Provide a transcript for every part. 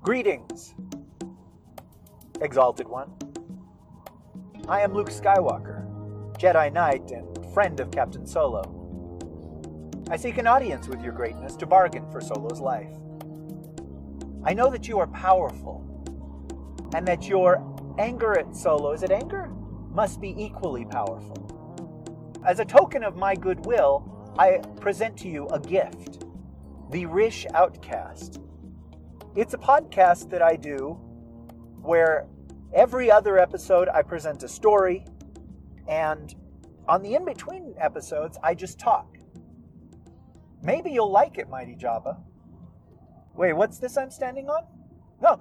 Greetings, Exalted One. I am Luke Skywalker, Jedi Knight and friend of Captain Solo. I seek an audience with your greatness to bargain for Solo's life. I know that you are powerful, and that your anger at Solo, is it anger? Must be equally powerful. As a token of my goodwill, I present to you a gift, the Rish Outcast. It's a podcast that I do where every other episode I present a story, and on the in-between episodes, I just talk. Maybe you'll like it, Mighty Jabba. Wait, what's this I'm standing on? No!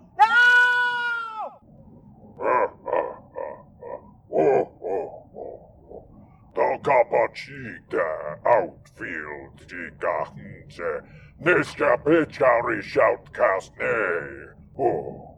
Da capacita outfield de gachtense, Mr. Pitchari Shoutcast Oh.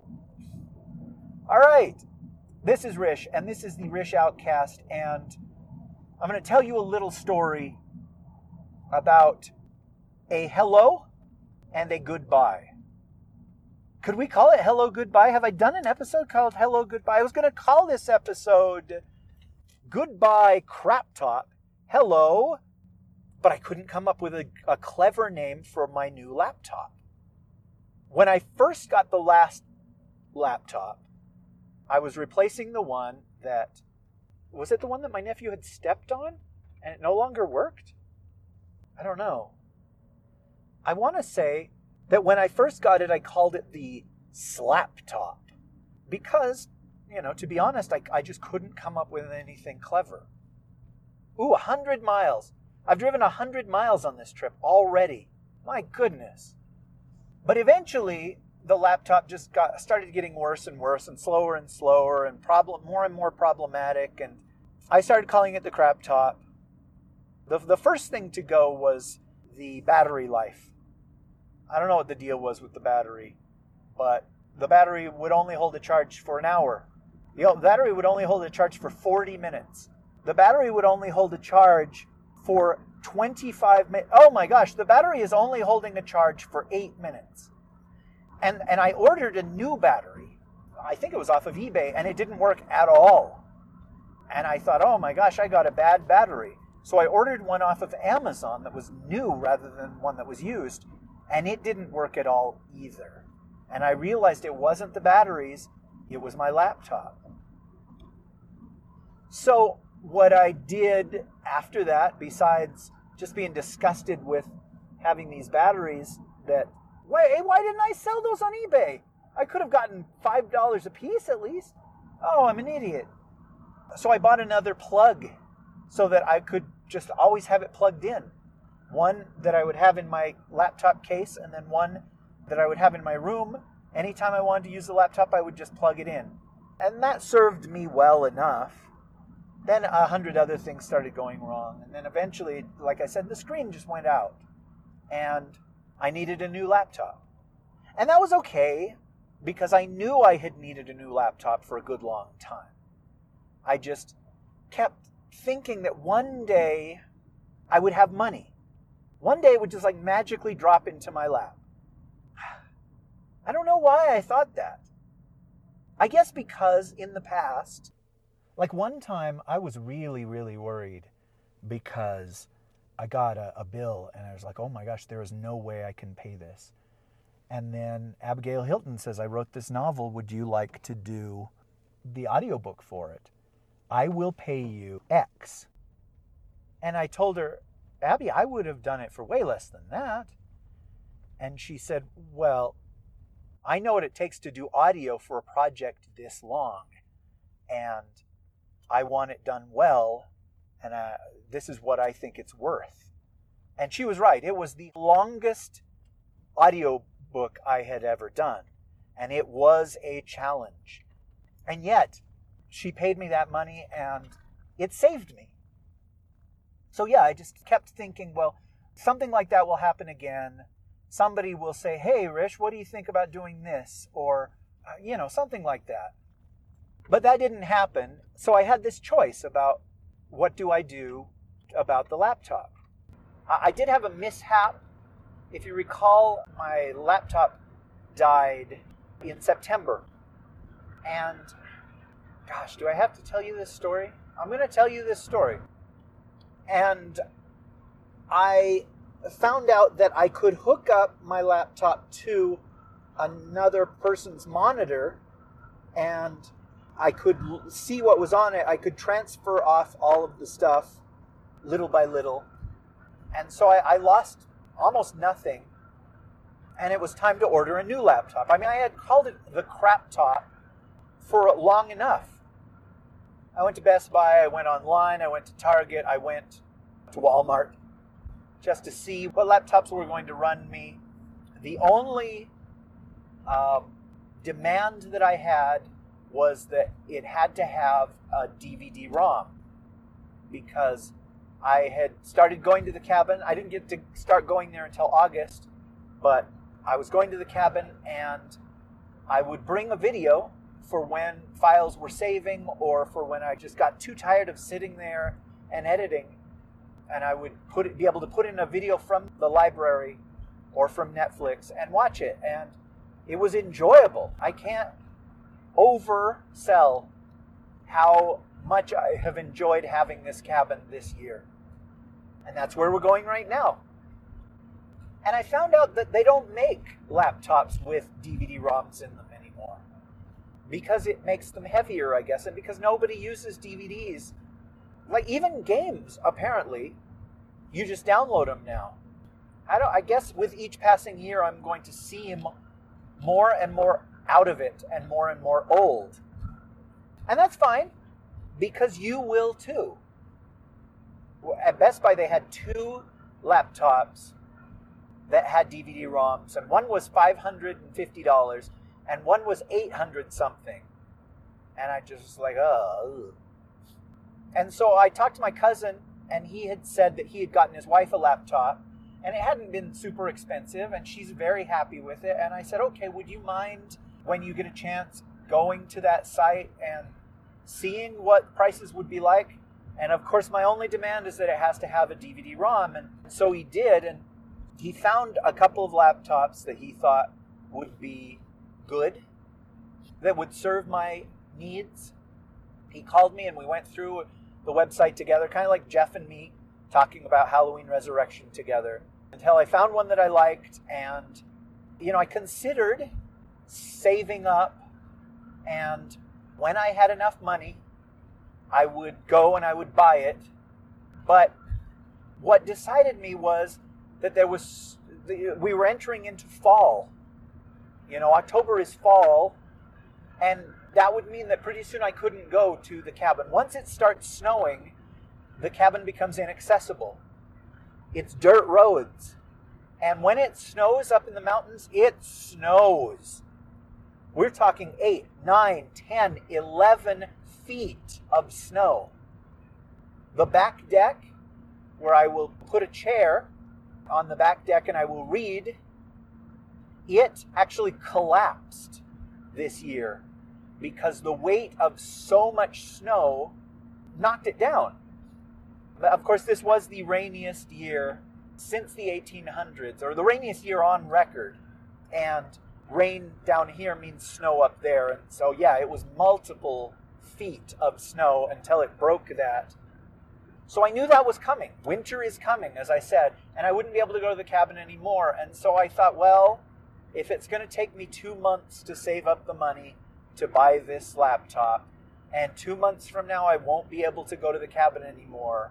All right, this is Rish, and this is the Rish Outcast, and I'm going to tell you a little story about a hello and a goodbye. Could we call it Hello Goodbye? Have I done an episode called Hello Goodbye? I was going to call this episode Goodbye Crap Top Hello, but I couldn't come up with a clever name for my new laptop. When I first got the last laptop, I was replacing the one that, was it the one that my nephew had stepped on and it no longer worked? I don't know. I want to say that when I first got it, I called it the Slap Top because, to be honest, I just couldn't come up with anything clever. Ooh, 100 miles. I've driven 100 miles on this trip already. My goodness. But eventually, the laptop just started getting worse and worse and slower and more and more problematic. And I started calling it the crap top. The first thing to go was the battery life. I don't know what the deal was with the battery, but the battery would only hold a charge for an hour. The battery would only hold a charge for 40 minutes. The battery would only hold a charge for 25 minutes. Oh my gosh, the battery is only holding a charge for 8 minutes. And I ordered a new battery. I think it was off of eBay, and it didn't work at all. And I thought, oh my gosh, I got a bad battery. So I ordered one off of Amazon that was new rather than one that was used, and it didn't work at all either. And I realized it wasn't the batteries, it was my laptop. So what I did after that, besides just being disgusted with having these batteries that, why didn't I sell those on eBay? I could have gotten $5 a piece at least. Oh, I'm an idiot. So I bought another plug so that I could just always have it plugged in. One that I would have in my laptop case, and then one that I would have in my room. Anytime I wanted to use the laptop, I would just plug it in. And that served me well enough. Then 100 other things started going wrong. And then eventually, like I said, the screen just went out. And I needed a new laptop. And that was okay, because I knew I had needed a new laptop for a good long time. I just kept thinking that one day I would have money. One day it would just magically drop into my lap. I don't know why I thought that. I guess because in the past, one time I was really, really worried because I got a bill and I was like, oh my gosh, there is no way I can pay this. And then Abigail Hilton says, I wrote this novel. Would you like to do the audiobook for it? I will pay you X. And I told her, Abby, I would have done it for way less than that. And she said, well, I know what it takes to do audio for a project this long. And I want it done well. And this is what I think it's worth. And she was right. It was the longest audiobook I had ever done. And it was a challenge. And yet, she paid me that money and it saved me. So yeah, I just kept thinking, well, something like that will happen again. Somebody will say, hey, Rish, what do you think about doing this? Or, something like that. But that didn't happen. So I had this choice about what do I do about the laptop. I did have a mishap. If you recall, my laptop died in September. And gosh, do I have to tell you this story? I'm going to tell you this story. And I found out that I could hook up my laptop to another person's monitor and I could see what was on it. I could transfer off all of the stuff little by little. And so I lost almost nothing. And it was time to order a new laptop. I mean, I had called it the crap top for long enough. I went to Best Buy, I went online, I went to Target, I went to Walmart just to see what laptops were going to run me. The only demand that I had was that it had to have a DVD-ROM because I had started going to the cabin. I didn't get to start going there until August, but I was going to the cabin and I would bring a video for when files were saving or for when I just got too tired of sitting there and editing. And I would be able to put in a video from the library or from Netflix and watch it. And it was enjoyable. I can't oversell how much I have enjoyed having this cabin this year. And that's where we're going right now. And I found out that they don't make laptops with DVD-ROMs in them anymore. Because it makes them heavier, I guess, and because nobody uses DVDs. Like, even games, apparently, you just download them now. I guess with each passing year, I'm going to seem more and more out of it and more old. And that's fine, because you will too. At Best Buy, they had 2 laptops that had DVD-ROMs, and one was $550, and one was $800 something. And I just was like, oh. And so I talked to my cousin, and he had said that he had gotten his wife a laptop, and it hadn't been super expensive, and she's very happy with it. And I said, okay, would you mind, when you get a chance, going to that site and seeing what prices would be like? And of course, my only demand is that it has to have a DVD-ROM. And so he did, and he found a couple of laptops that he thought would be good, that would serve my needs. He called me and we went through the website together, kind of like Jeff and me talking about Halloween Resurrection together, until I found one that I liked. And, I considered saving up, and when I had enough money, I would go and I would buy it. But what decided me was that we were entering into fall. October is fall, and that would mean that pretty soon I couldn't go to the cabin. Once it starts snowing, the cabin becomes inaccessible. It's dirt roads. And when it snows up in the mountains, it snows. We're talking 8, 9, 10, 11 feet of snow. The back deck, where I will put a chair on the back deck and I will read, it actually collapsed this year because the weight of so much snow knocked it down. But of course, this was the rainiest year since the 1800s, or the rainiest year on record. And rain down here means snow up there. And so, yeah, it was multiple feet of snow until it broke that. So I knew that was coming. Winter is coming, as I said, and I wouldn't be able to go to the cabin anymore. And so I thought, well, if it's going to take me 2 months to save up the money to buy this laptop, and 2 months from now I won't be able to go to the cabin anymore,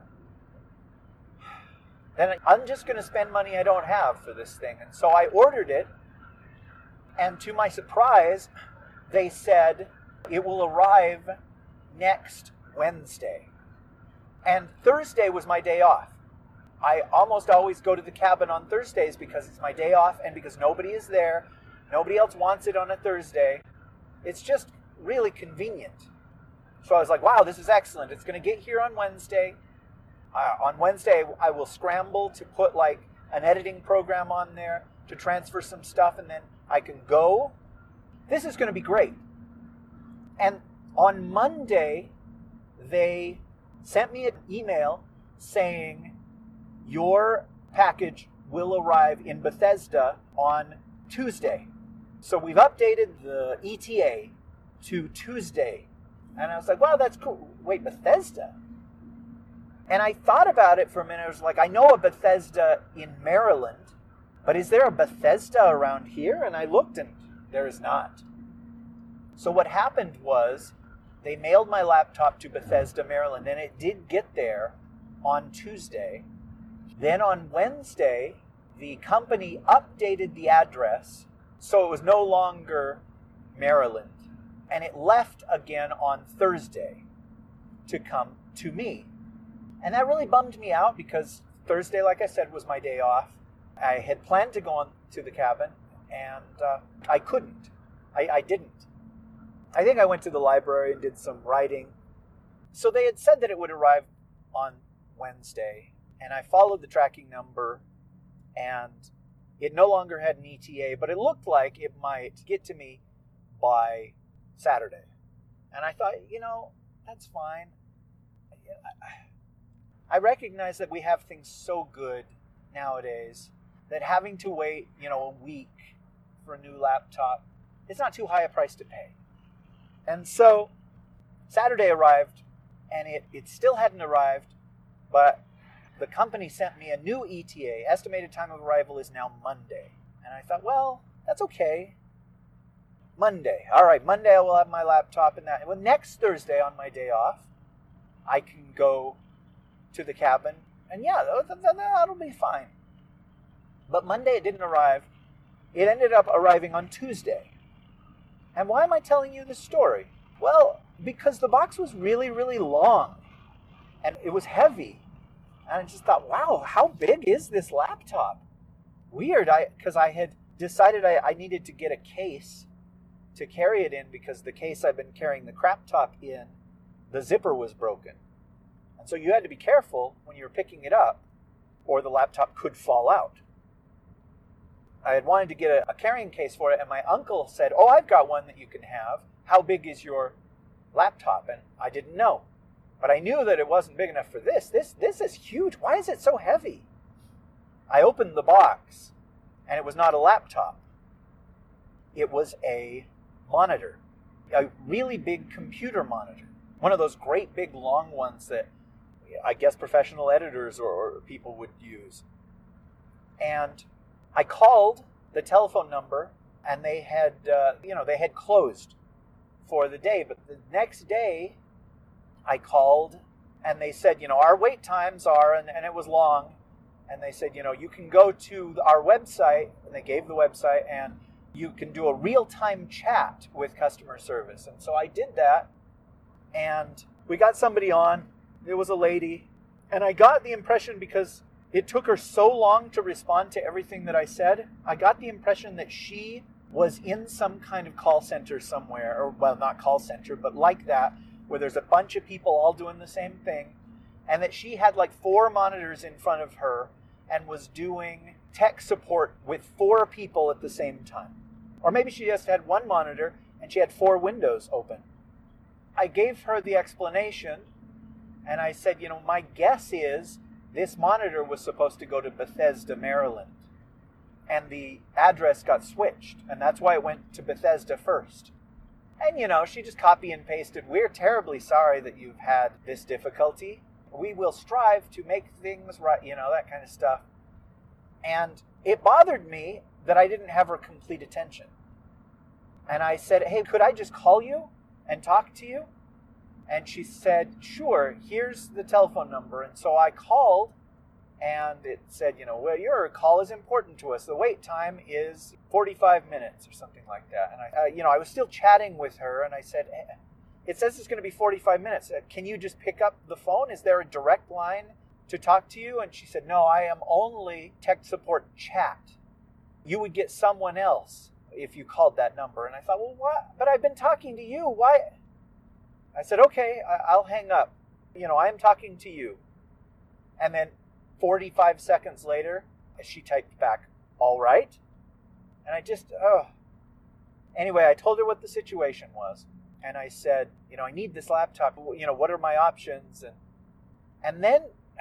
then I'm just going to spend money I don't have for this thing. And so I ordered it, and to my surprise, they said it will arrive next Wednesday. And Thursday was my day off. I almost always go to the cabin on Thursdays because it's my day off and because nobody is there. Nobody else wants it on a Thursday. It's just really convenient. So I was like, wow, this is excellent. It's going to get here on Wednesday. On Wednesday, I will scramble to put like an editing program on there to transfer some stuff, and then I can go. This is going to be great. And on Monday, they sent me an email saying, your package will arrive in Bethesda on Tuesday. So we've updated the ETA to Tuesday. And I was like, wow, that's cool. Wait, Bethesda? And I thought about it for a minute. I was like, I know a Bethesda in Maryland, but is there a Bethesda around here? And I looked, and there is not. So what happened was they mailed my laptop to Bethesda, Maryland, and it did get there on Tuesday. Then on Wednesday, the company updated the address, so it was no longer Maryland. And it left again on Thursday to come to me. And that really bummed me out because Thursday, like I said, was my day off. I had planned to go on to the cabin, and I couldn't. I didn't. I think I went to the library and did some writing. So they had said that it would arrive on Wednesday, and I followed the tracking number, and it no longer had an ETA, but it looked like it might get to me by Saturday. And I thought, that's fine. I recognize that we have things so good nowadays that having to wait, a week for a new laptop, it's not too high a price to pay. And so Saturday arrived, and it still hadn't arrived, but the company sent me a new ETA. Estimated time of arrival is now Monday. And I thought, well, that's okay. Monday. All right, Monday I will have my laptop and that. Well, next Thursday on my day off, I can go to the cabin, and yeah, that'll be fine. But Monday it didn't arrive. It ended up arriving on Tuesday. And why am I telling you this story? Well, because the box was really, really long, and it was heavy. And I just thought, wow, how big is this laptop? Weird, because I had decided I needed to get a case to carry it in, because the case I've been carrying the crap top in, the zipper was broken. And so you had to be careful when you were picking it up, or the laptop could fall out. I had wanted to get a carrying case for it, and my uncle said, oh, I've got one that you can have. How big is your laptop? And I didn't know. But I knew that it wasn't big enough for this. This is huge. Why is it so heavy? I opened the box, and it was not a laptop. It was a monitor, a really big computer monitor. One of those great big long ones that I guess professional editors or people would use. And I called the telephone number, and they had, they had closed for the day. But the next day, I called, and they said, our wait times are, and it was long. And they said, you can go to our website, and they gave the website, and you can do a real-time chat with customer service. And so I did that, and we got somebody on. It was a lady, and I got the impression, because it took her so long to respond to everything that I said, I got the impression that she was in some kind of call center somewhere, or, well, not call center, but like that, where there's a bunch of people all doing the same thing, and that she had like 4 monitors in front of her and was doing tech support with 4 people at the same time. Or maybe she just had 1 monitor and she had 4 windows open. I gave her the explanation, and I said, my guess is this monitor was supposed to go to Bethesda, Maryland, and the address got switched, and that's why it went to Bethesda first. And, she just copy and pasted, we're terribly sorry that you've had this difficulty. We will strive to make things right, that kind of stuff. And it bothered me that I didn't have her complete attention. And I said, hey, could I just call you and talk to you? And she said, sure, here's the telephone number. And so I called, and it said, well, your call is important to us. The wait time is 45 minutes or something like that. And I was still chatting with her, and I said, it says it's going to be 45 minutes. Can you just pick up the phone? Is there a direct line to talk to you? And she said, no, I am only tech support chat. You would get someone else if you called that number. And I thought, well, what? But I've been talking to you. Why? I said, okay, I'll hang up. I'm talking to you. And then 45 seconds later, she typed back, all right. And I just, Anyway, I told her what the situation was. And I said, I need this laptop. What are my options? And then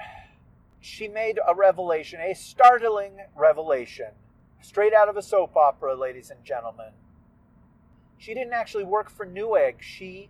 she made a revelation, a startling revelation, straight out of a soap opera, ladies and gentlemen. She didn't actually work for Newegg. She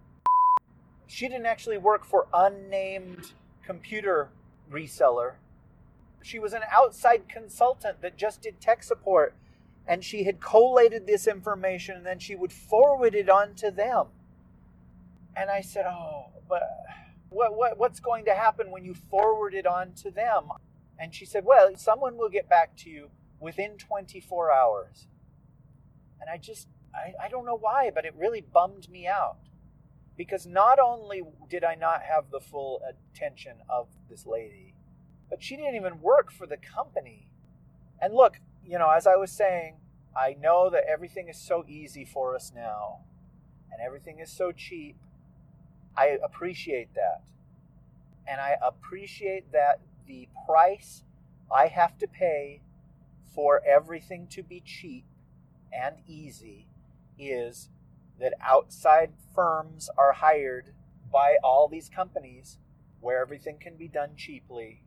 didn't actually work for unnamed computer reseller. She was an outside consultant that just did tech support, and she had collated this information and then she would forward it on to them. And I said, oh, but what's going to happen when you forward it on to them? And she said, well, someone will get back to you within 24 hours. And I don't know why, but it really bummed me out. Because not only did I not have the full attention of this lady, but she didn't even work for the company. And look, as I was saying, I know that everything is so easy for us now, and everything is so cheap. I appreciate that. And I appreciate that the price I have to pay for everything to be cheap and easy is that outside firms are hired by all these companies where everything can be done cheaply.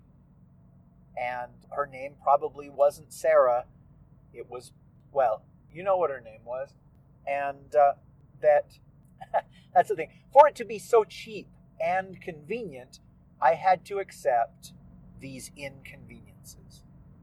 And her name probably wasn't Sarah. It was, well, you know what her name was. And that's the thing. For it to be so cheap and convenient, I had to accept these inconveniences.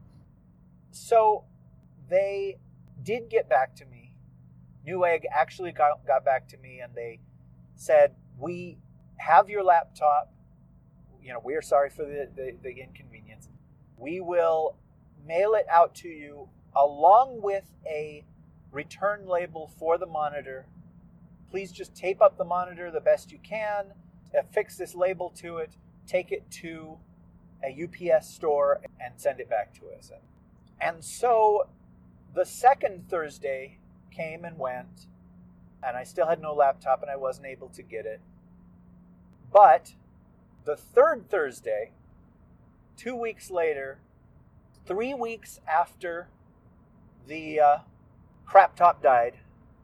So they did get back to me. Newegg actually got back to me and they said, we have your laptop. We are sorry for the inconvenience. We will mail it out to you along with a return label for the monitor. Please just tape up the monitor the best you can, affix this label to it, take it to a UPS store and send it back to us. And so the second Thursday came and went, and I still had no laptop and I wasn't able to get it. But the third Thursday, 2 weeks later, 3 weeks after the crap top died,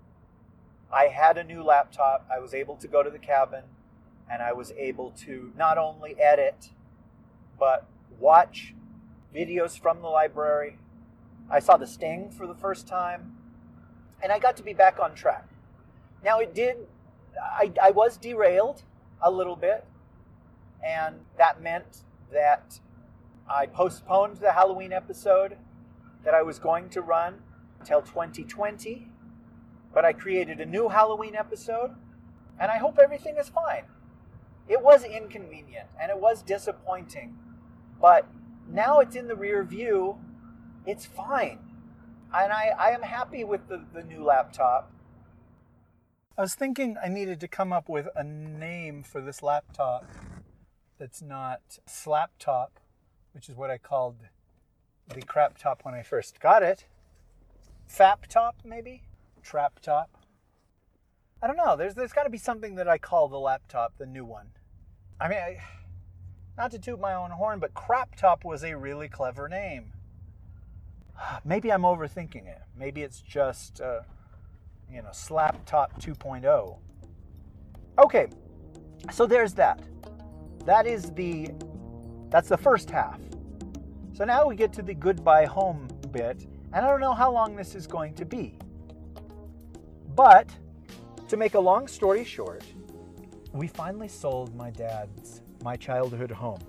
I had a new laptop. I was able to go to the cabin and I was able to not only edit, but watch videos from the library. I saw The Sting for the first time, and I got to be back on track. Now I was derailed a little bit, and that meant that I postponed the Halloween episode that I was going to run until 2020, but I created a new Halloween episode, and I hope everything is fine. It was inconvenient, and it was disappointing, but now it's in the rear view. It's fine. And I am happy with the new laptop. I was thinking I needed to come up with a name for this laptop that's not Slaptop, which is what I called the crap top when I first got it. Fap top, maybe? Trap top. I don't know. There's got to be something that I call the laptop, the new one. I mean, not to toot my own horn, but crap top was a really clever name. Maybe I'm overthinking it. Maybe it's just, Slap Top 2.0. Okay, so there's that. That's the first half. So now we get to the goodbye home bit, and I don't know how long this is going to be. But, to make a long story short, we finally sold my childhood home.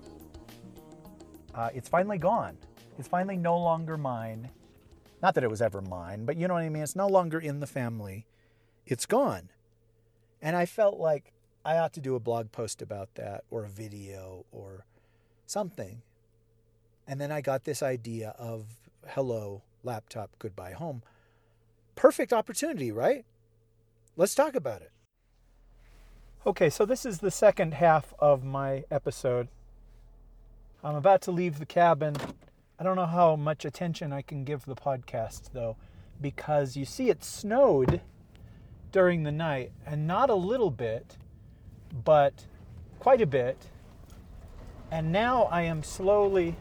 It's finally gone. It's finally no longer mine. Not that it was ever mine, but you know what I mean? It's no longer in the family. It's gone. And I felt like I ought to do a blog post about that, or a video, or something. And then I got this idea of hello, laptop, goodbye home. Perfect opportunity, right? Let's talk about it. Okay, so this is the second half of my episode. I'm about to leave the cabin. I don't know how much attention I can give the podcast, though, because you see it snowed during the night, and not a little bit, but quite a bit. And now I am slowly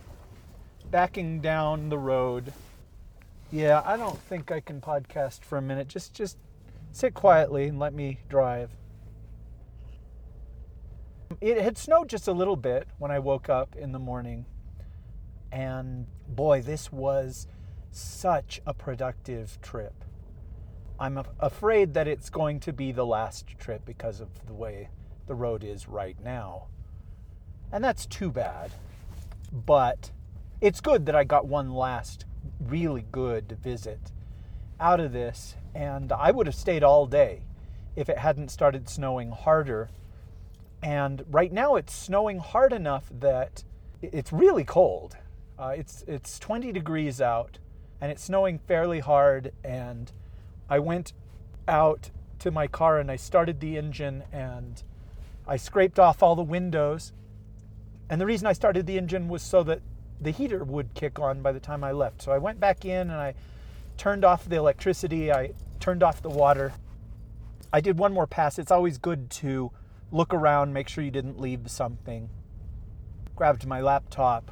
backing down the road. Yeah, I don't think I can podcast for a minute. Just sit quietly and let me drive. It had snowed just a little bit when I woke up in the morning. And boy, this was such a productive trip. I'm afraid that it's going to be the last trip because of the way the road is right now. And that's too bad. But it's good that I got one last really good visit out of this, and I would have stayed all day if it hadn't started snowing harder. And right now it's snowing hard enough that it's really cold. It's 20 degrees out, and it's snowing fairly hard, and I went out to my car and I started the engine and I scraped off all the windows. And the reason I started the engine was so that the heater would kick on by the time I left. So I went back in and I turned off the electricity. I turned off the water. I did one more pass. It's always good to look around, make sure you didn't leave something. Grabbed my laptop.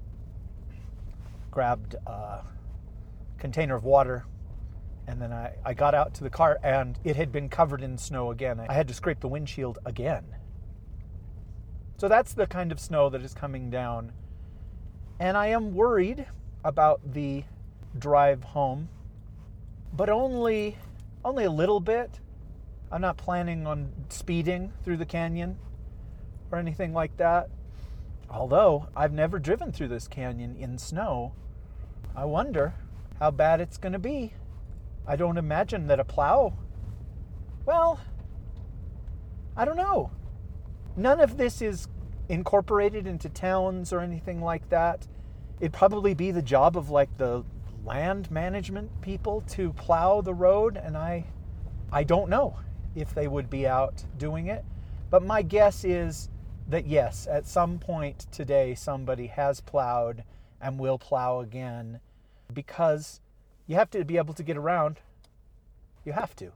Grabbed a container of water. And then I got out to the car and it had been covered in snow again. I had to scrape the windshield again. So that's the kind of snow that is coming down. And I am worried about the drive home, but only a little bit. I'm not planning on speeding through the canyon or anything like that. Although I've never driven through this canyon in snow. I wonder how bad it's going to be. I don't imagine that a plow, well, I don't know. None of this is incorporated into towns or anything like that. It'd probably be the job of like the land management people to plow the road, and I don't know if they would be out doing it. But my guess is that yes, at some point today somebody has plowed and will plow again, because you have to be able to get around. You have to.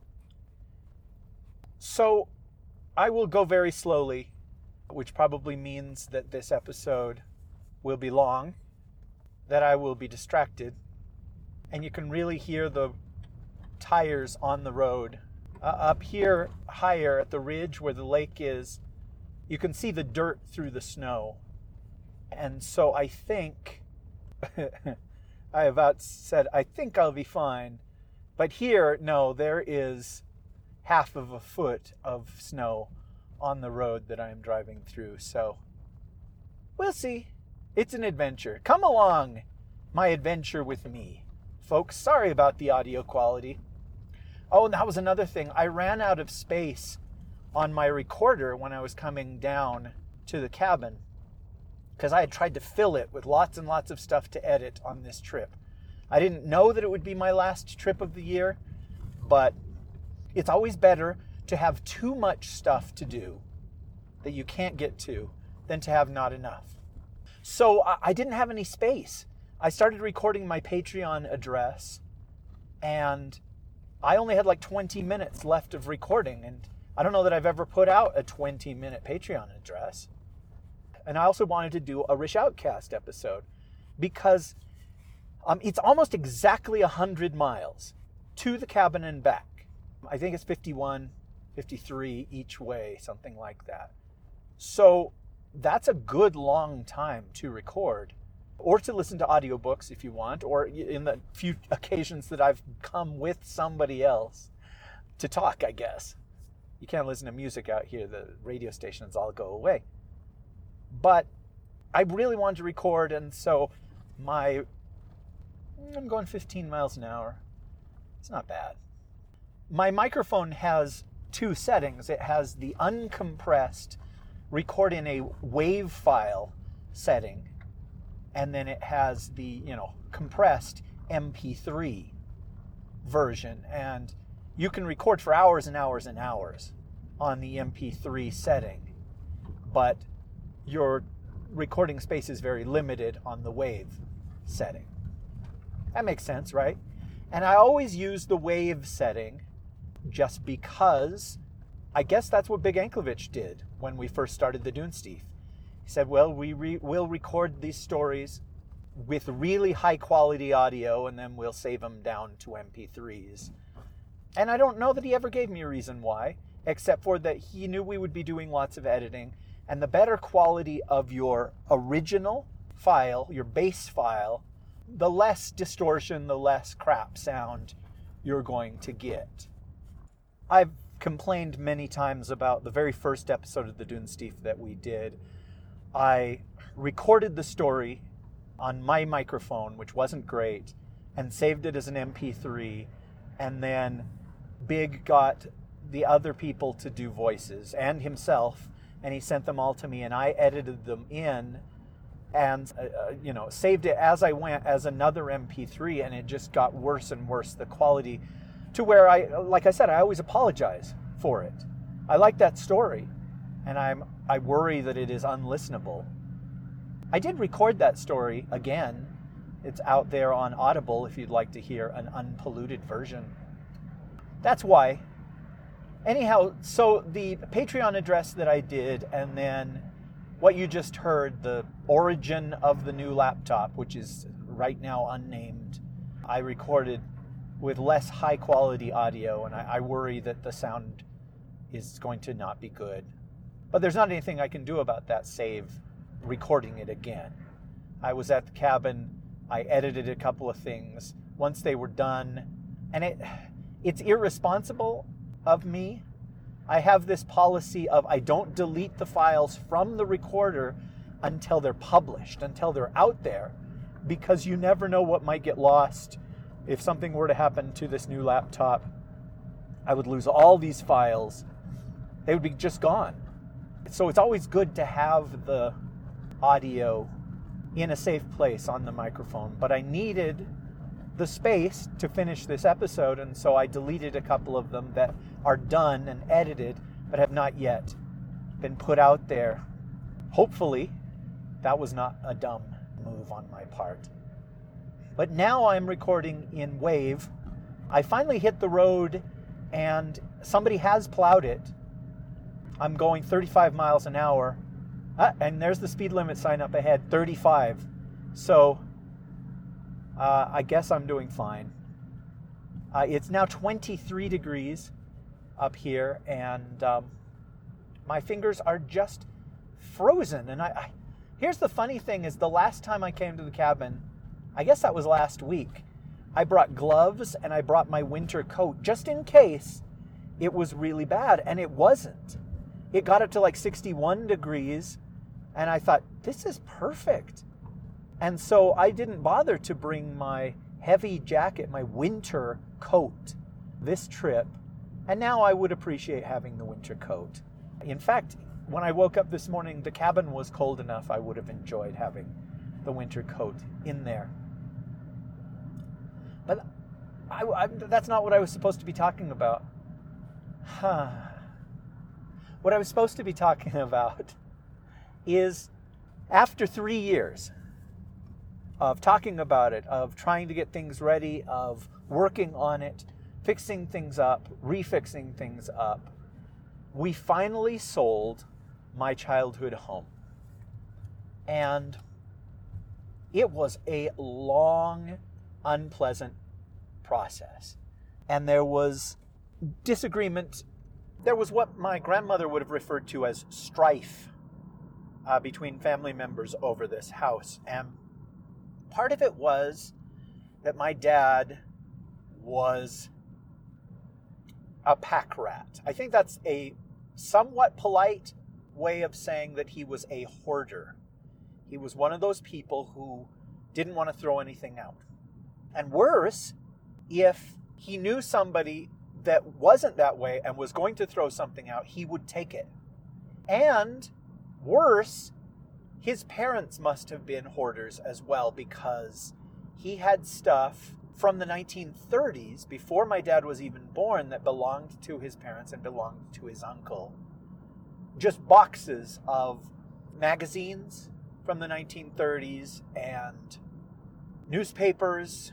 So I will go very slowly, which probably means that this episode will be long, that I will be distracted, and you can really hear the tires on the road. Up here, higher at the ridge where the lake is, you can see the dirt through the snow. And so I think, I have said, I think I'll be fine. But here, no, there is half of a foot of snow on the road that I'm driving through. So we'll see. It's an adventure. Come along, my adventure with me. Folks, sorry about the audio quality. Oh, and that was another thing. I ran out of space on my recorder when I was coming down to the cabin, because I had tried to fill it with lots and lots of stuff to edit on this trip. I didn't know that it would be my last trip of the year, but it's always better to have too much stuff to do that you can't get to than to have not enough. So I didn't have any space. I started recording my Patreon address, and I only had like 20 minutes left of recording, and I don't know that I've ever put out a 20-minute Patreon address. And I also wanted to do a Rish Outcast episode because it's almost exactly 100 miles to the cabin and back. I think it's 51, 53 each way, something like that. So that's a good long time to record, or to listen to audiobooks if you want, or in the few occasions that I've come with somebody else to talk, I guess. You can't listen to music out here. The radio stations all go away. But I really wanted to record, and so I'm going 15 miles an hour. It's not bad. My microphone has two settings. It has the uncompressed record in a WAV file setting, and then it has the, compressed MP3 version. And you can record for hours and hours and hours on the MP3 setting, but your recording space is very limited on the WAV setting. That makes sense, right? And I always use the WAV setting just because I guess that's what Big Anklevich did when we first started the Dunesteef. He said, well, we'll record these stories with really high quality audio, and then we'll save them down to MP3s. And I don't know that he ever gave me a reason why, except for that he knew we would be doing lots of editing, and the better quality of your original file, your base file, the less distortion, the less crap sound you're going to get. I've complained many times about the very first episode of the Dunesteef that we did. I recorded the story on my microphone, which wasn't great, and saved it as an MP3, and then Big got the other people to do voices and himself, and he sent them all to me, and I edited them in and saved it as I went as another MP3, and it just got worse and worse, the quality, to where I always apologize for it. I like that story, and I worry that it is unlistenable. I did record that story again. It's out there on Audible if you'd like to hear an unpolluted version. That's why. Anyhow, so the Patreon address that I did, and then what you just heard, the origin of the new laptop, which is right now unnamed, I recorded with less high quality audio, and I worry that the sound is going to not be good. But there's not anything I can do about that save recording it again. I was at the cabin, I edited a couple of things. Once they were done, and it's irresponsible of me. I have this policy of I don't delete the files from the recorder until they're published, until they're out there, because you never know what might get lost. If something were to happen to this new laptop, I would lose all these files. They would be just gone. So it's always good to have the audio in a safe place on the microphone, but I needed the space to finish this episode, and so I deleted a couple of them that are done and edited but have not yet been put out there. Hopefully that was not a dumb move on my part. But now I'm recording in Wave. I finally hit the road and somebody has plowed it. I'm going 35 miles an hour, and there's the speed limit sign up ahead, 35. So I guess I'm doing fine. It's now 23 degrees up here, and my fingers are just frozen. And here's the funny thing is, the last time I came to the cabin, I guess that was last week, I brought gloves and I brought my winter coat just in case it was really bad, and it wasn't. It got up to like 61 degrees, and I thought, this is perfect. And so I didn't bother to bring my heavy jacket, my winter coat, this trip. And now I would appreciate having the winter coat. In fact, when I woke up this morning, the cabin was cold enough I would have enjoyed having the winter coat in there. But that's not what I was supposed to be talking about. What I was supposed to be talking about is, after 3 years of talking about it, of trying to get things ready, of working on it, fixing things up, refixing things up, we finally sold my childhood home. And it was a long, unpleasant process. And there was disagreement. There was what my grandmother would have referred to as strife between family members over this house. And part of it was that my dad was a pack rat. I think that's a somewhat polite way of saying that he was a hoarder. He was one of those people who didn't want to throw anything out. And worse, if he knew somebody that wasn't that way and was going to throw something out, he would take it. And worse, his parents must have been hoarders as well, because he had stuff from the 1930s, before my dad was even born, that belonged to his parents and belonged to his uncle. Just boxes of magazines from the 1930s and newspapers,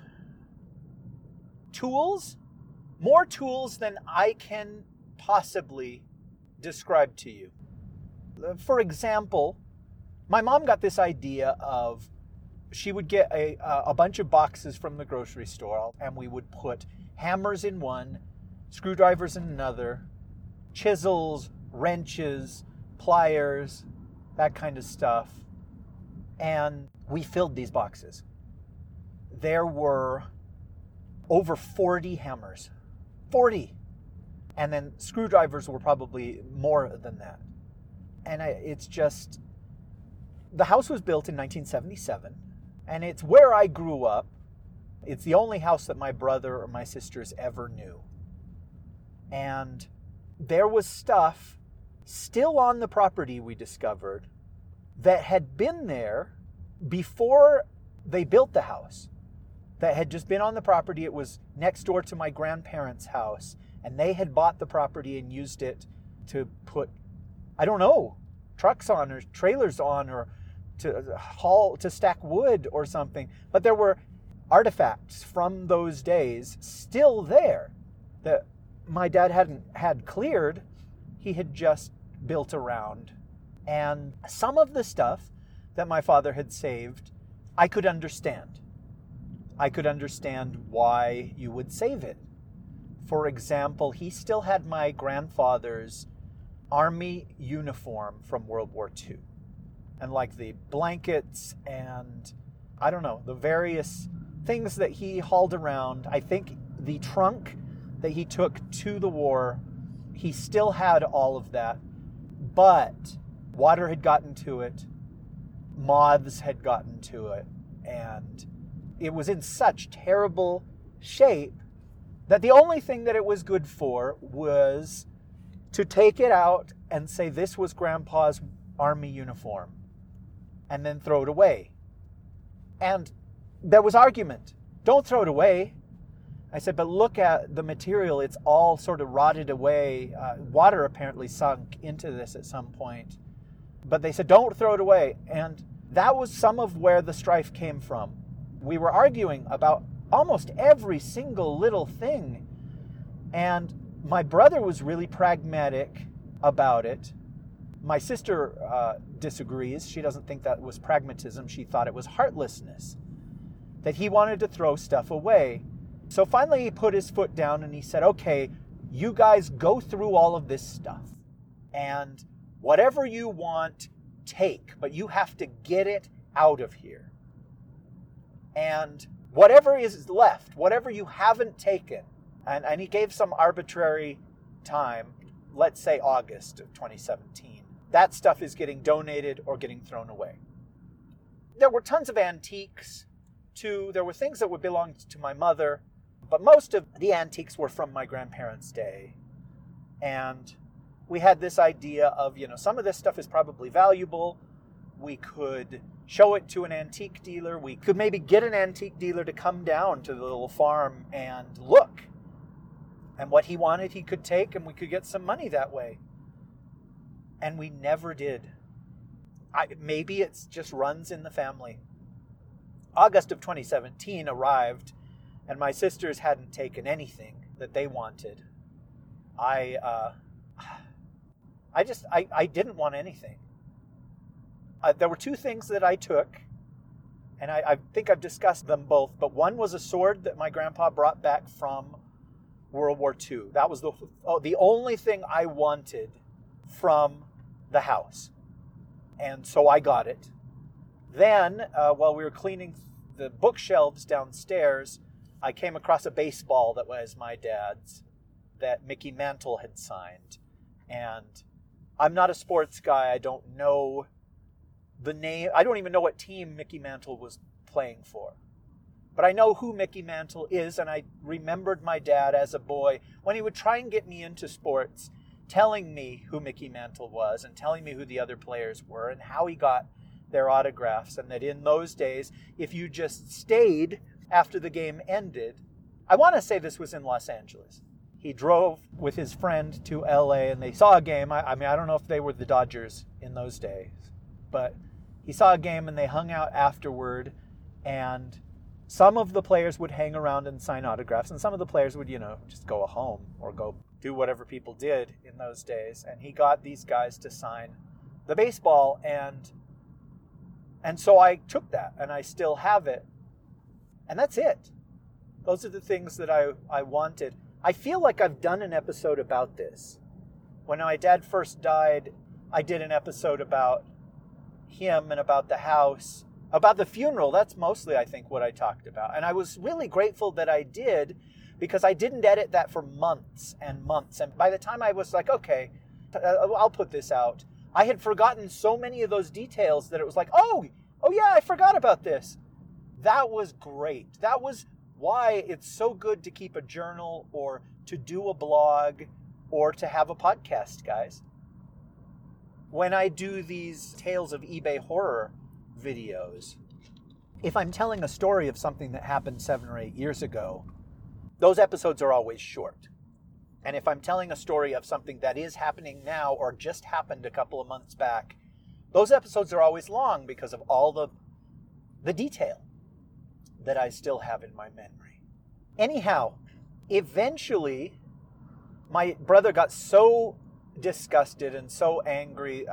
tools, more tools than I can possibly describe to you. For example, my mom got this idea of, she would get a bunch of boxes from the grocery store, and we would put hammers in one, screwdrivers in another, chisels, wrenches, pliers, that kind of stuff. And we filled these boxes. There were over 40 hammers. 40. And then screwdrivers were probably more than that. And it's just, the house was built in 1977, and it's where I grew up. It's the only house that my brother or my sisters ever knew. And there was stuff still on the property, we discovered, that had been there before they built the house. That had just been on the property. It was next door to my grandparents' house, and they had bought the property and used it to put, I don't know, trucks on or trailers on or to stack wood or something. But there were artifacts from those days still there that my dad hadn't had cleared. He had just built around. And some of the stuff that my father had saved, I could understand. I could understand why you would save it. For example, he still had my grandfather's army uniform from World War II. And like the blankets and, I don't know, the various things that he hauled around. I think the trunk that he took to the war, he still had all of that. But water had gotten to it, moths had gotten to it, and it was in such terrible shape that the only thing that it was good for was to take it out and say this was Grandpa's army uniform, and then throw it away. And there was argument. Don't throw it away. I said, but look at the material. It's all sort of rotted away. Water apparently sunk into this at some point. But they said, don't throw it away. And that was some of where the strife came from. We were arguing about almost every single little thing. And my brother was really pragmatic about it. My sister disagrees. She doesn't think that was pragmatism. She thought it was heartlessness, that he wanted to throw stuff away. So finally he put his foot down and he said, okay, you guys go through all of this stuff. And whatever you want, take. But you have to get it out of here. And whatever is left, whatever you haven't taken, and he gave some arbitrary time, let's say August of 2017, that stuff is getting donated or getting thrown away. There were tons of antiques, too. There were things that would belong to my mother, but most of the antiques were from my grandparents' day. And we had this idea of, some of this stuff is probably valuable. We could show it to an antique dealer. We could maybe get an antique dealer to come down to the little farm and look. And what he wanted, he could take, and we could get some money that way. And we never did. Maybe it just runs in the family. August of 2017 arrived, and my sisters hadn't taken anything that they wanted. I didn't want anything. There were two things that I took, and I think I've discussed them both, but one was a sword that my grandpa brought back from World War II. That was the only thing I wanted from the house. And so I got it. Then, while we were cleaning the bookshelves downstairs, I came across a baseball that was my dad's, that Mickey Mantle had signed. And I'm not a sports guy. I don't know the name. I don't even know what team Mickey Mantle was playing for. But I know who Mickey Mantle is, and I remembered my dad as a boy, when he would try and get me into sports, telling me who Mickey Mantle was and telling me who the other players were and how he got their autographs, and that in those days, if you just stayed after the game ended, I want to say this was in Los Angeles. He drove with his friend to LA and they saw a game. I don't know if they were the Dodgers in those days, but he saw a game and they hung out afterward, and some of the players would hang around and sign autographs, and some of the players would, just go home or go do whatever people did in those days. And he got these guys to sign the baseball, and so I took that, and I still have it. And that's it. Those are the things that I wanted. I feel like I've done an episode about this. When my dad first died, I did an episode about him and about the house. About the funeral, that's mostly, I think, what I talked about. And I was really grateful that I did, because I didn't edit that for months and months. And by the time I was like, okay, I'll put this out, I had forgotten so many of those details that it was like, oh yeah, I forgot about this. That was great. That was why it's so good to keep a journal or to do a blog or to have a podcast, guys. When I do these Tales of eBay Horror videos, if I'm telling a story of something that happened 7 or 8 years ago, those episodes are always short. And if I'm telling a story of something that is happening now or just happened a couple of months back, those episodes are always long because of all the detail that I still have in my memory. Anyhow, eventually, my brother got so disgusted and so angry.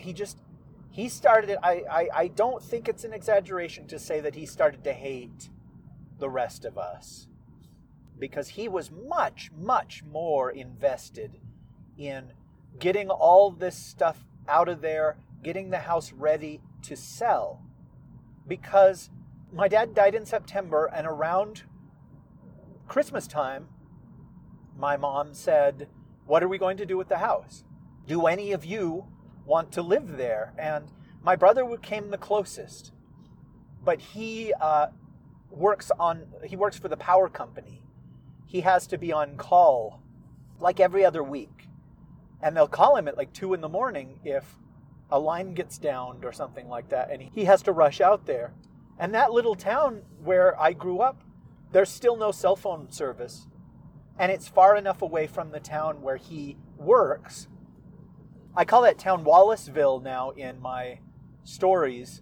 He started, I don't think it's an exaggeration to say that he started to hate the rest of us, because he was much, much more invested in getting all this stuff out of there, getting the house ready to sell. Because my dad died in September, and around Christmas time, my mom said, what are we going to do with the house? Do any of you want to live there? And my brother came the closest, but he works for the power company. He has to be on call like every other week. And they'll call him at like 2 a.m. if a line gets downed or something like that. And he has to rush out there. And that little town where I grew up, there's still no cell phone service. And it's far enough away from the town where he works. I call that town Wallaceville now in my stories.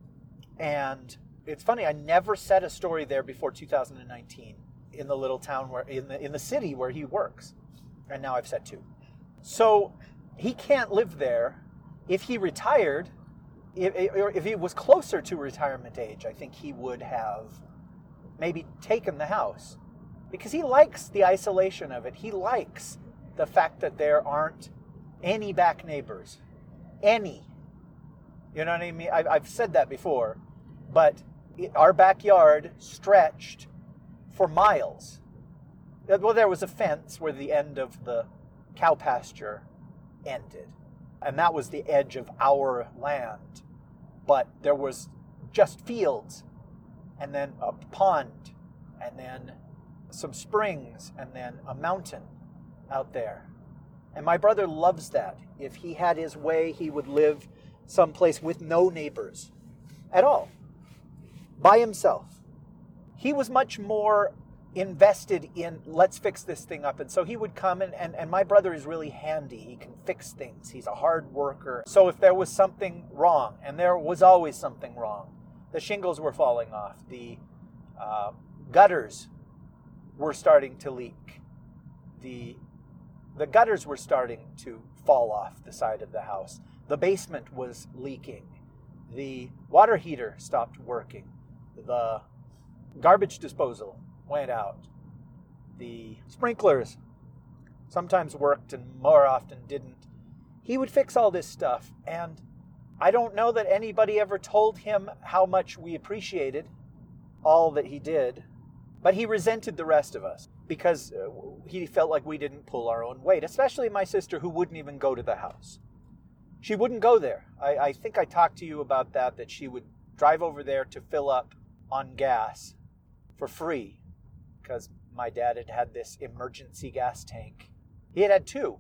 And it's funny, I never said a story there before 2019 in the little town where in the city where he works. And now I've said 2. So he can't live there. If he retired, if he was closer to retirement age, I think he would have maybe taken the house, because he likes the isolation of it. He likes the fact that there aren't any back neighbors. Any. You know what I mean? I've said that before, but our backyard stretched for miles. Well, there was a fence where the end of the cow pasture ended, and that was the edge of our land. But there was just fields, and then a pond, and then some springs, and then a mountain out there. And my brother loves that. If he had his way, he would live someplace with no neighbors at all, by himself. He was much more invested in, let's fix this thing up. And so he would come, and my brother is really handy. He can fix things. He's a hard worker. So if there was something wrong, and there was always something wrong, the shingles were falling off, the gutters were starting to leak, the gutters were starting to fall off the side of the house, the basement was leaking, the water heater stopped working, the garbage disposal went out, the sprinklers sometimes worked and more often didn't. He would fix all this stuff, and I don't know that anybody ever told him how much we appreciated all that he did, but he resented the rest of us because he felt like we didn't pull our own weight, especially my sister, who wouldn't even go to the house. She wouldn't go there. I think I talked to you about that she would drive over there to fill up on gas for free, because my dad had this emergency gas tank. He had 2.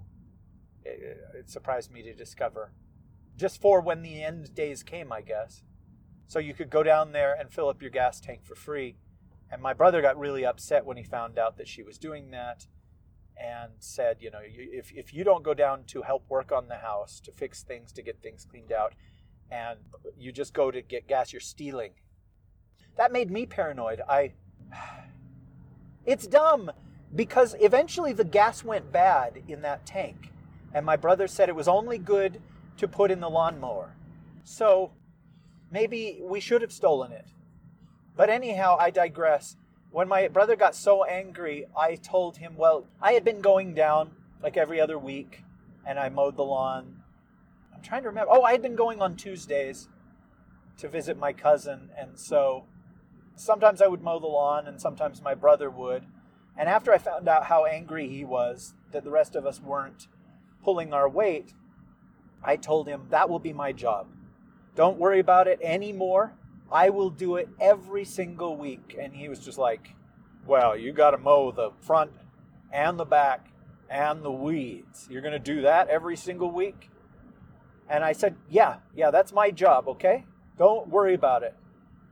It surprised me to discover. Just for when the end days came, I guess. So you could go down there and fill up your gas tank for free. And my brother got really upset when he found out that she was doing that, and said, if you don't go down to help work on the house, to fix things, to get things cleaned out, and you just go to get gas, you're stealing. That made me paranoid. It's dumb, because eventually the gas went bad in that tank, and my brother said it was only good to put in the lawnmower. So maybe we should have stolen it. But anyhow, I digress. When my brother got so angry, I told him, well, I had been going down like every other week, and I mowed the lawn. I'm trying to remember. Oh, I had been going on Tuesdays to visit my cousin, and so sometimes I would mow the lawn and sometimes my brother would. And after I found out how angry he was that the rest of us weren't pulling our weight, I told him, that will be my job. Don't worry about it anymore. I will do it every single week. And he was just like, well, you got to mow the front and the back and the weeds. You're going to do that every single week? And I said, yeah, that's my job, okay? Don't worry about it.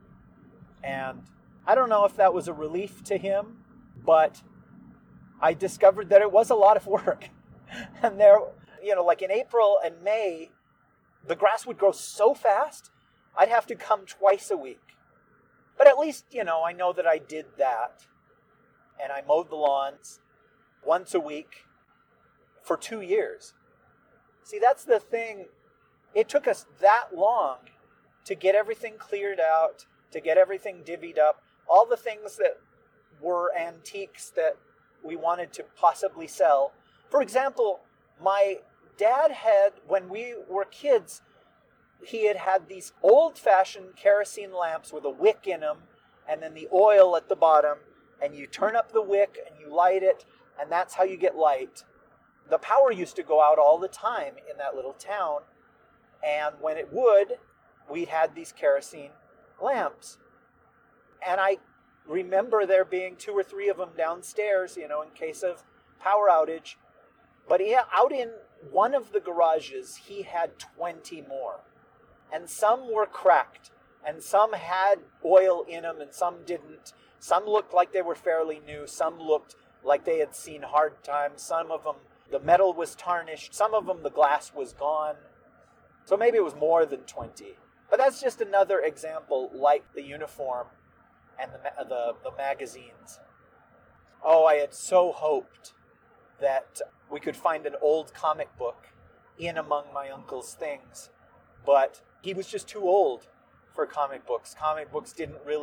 And I don't know if that was a relief to him, but I discovered that it was a lot of work. And there, like in April and May, the grass would grow so fast, I'd have to come twice a week. But at least, I know that I did that. And I mowed the lawns once a week for 2 years. See, that's the thing. It took us that long to get everything cleared out, to get everything divvied up, all the things that were antiques that we wanted to possibly sell. For example, my dad had, when we were kids, he had these old-fashioned kerosene lamps with a wick in them, and then the oil at the bottom, and you turn up the wick and you light it, and that's how you get light. The power used to go out all the time in that little town, and when it would, we'd had these kerosene lamps. And I remember there being 2 or 3 of them downstairs, in case of power outage. But out in one of the garages, he had 20 more. And some were cracked, and some had oil in them, and some didn't. Some looked like they were fairly new. Some looked like they had seen hard times. Some of them, the metal was tarnished. Some of them, the glass was gone. So maybe it was more than 20. But that's just another example, like the uniform and the magazines. Oh, I had so hoped that we could find an old comic book in among my uncle's things. But he was just too old for comic books. Comic books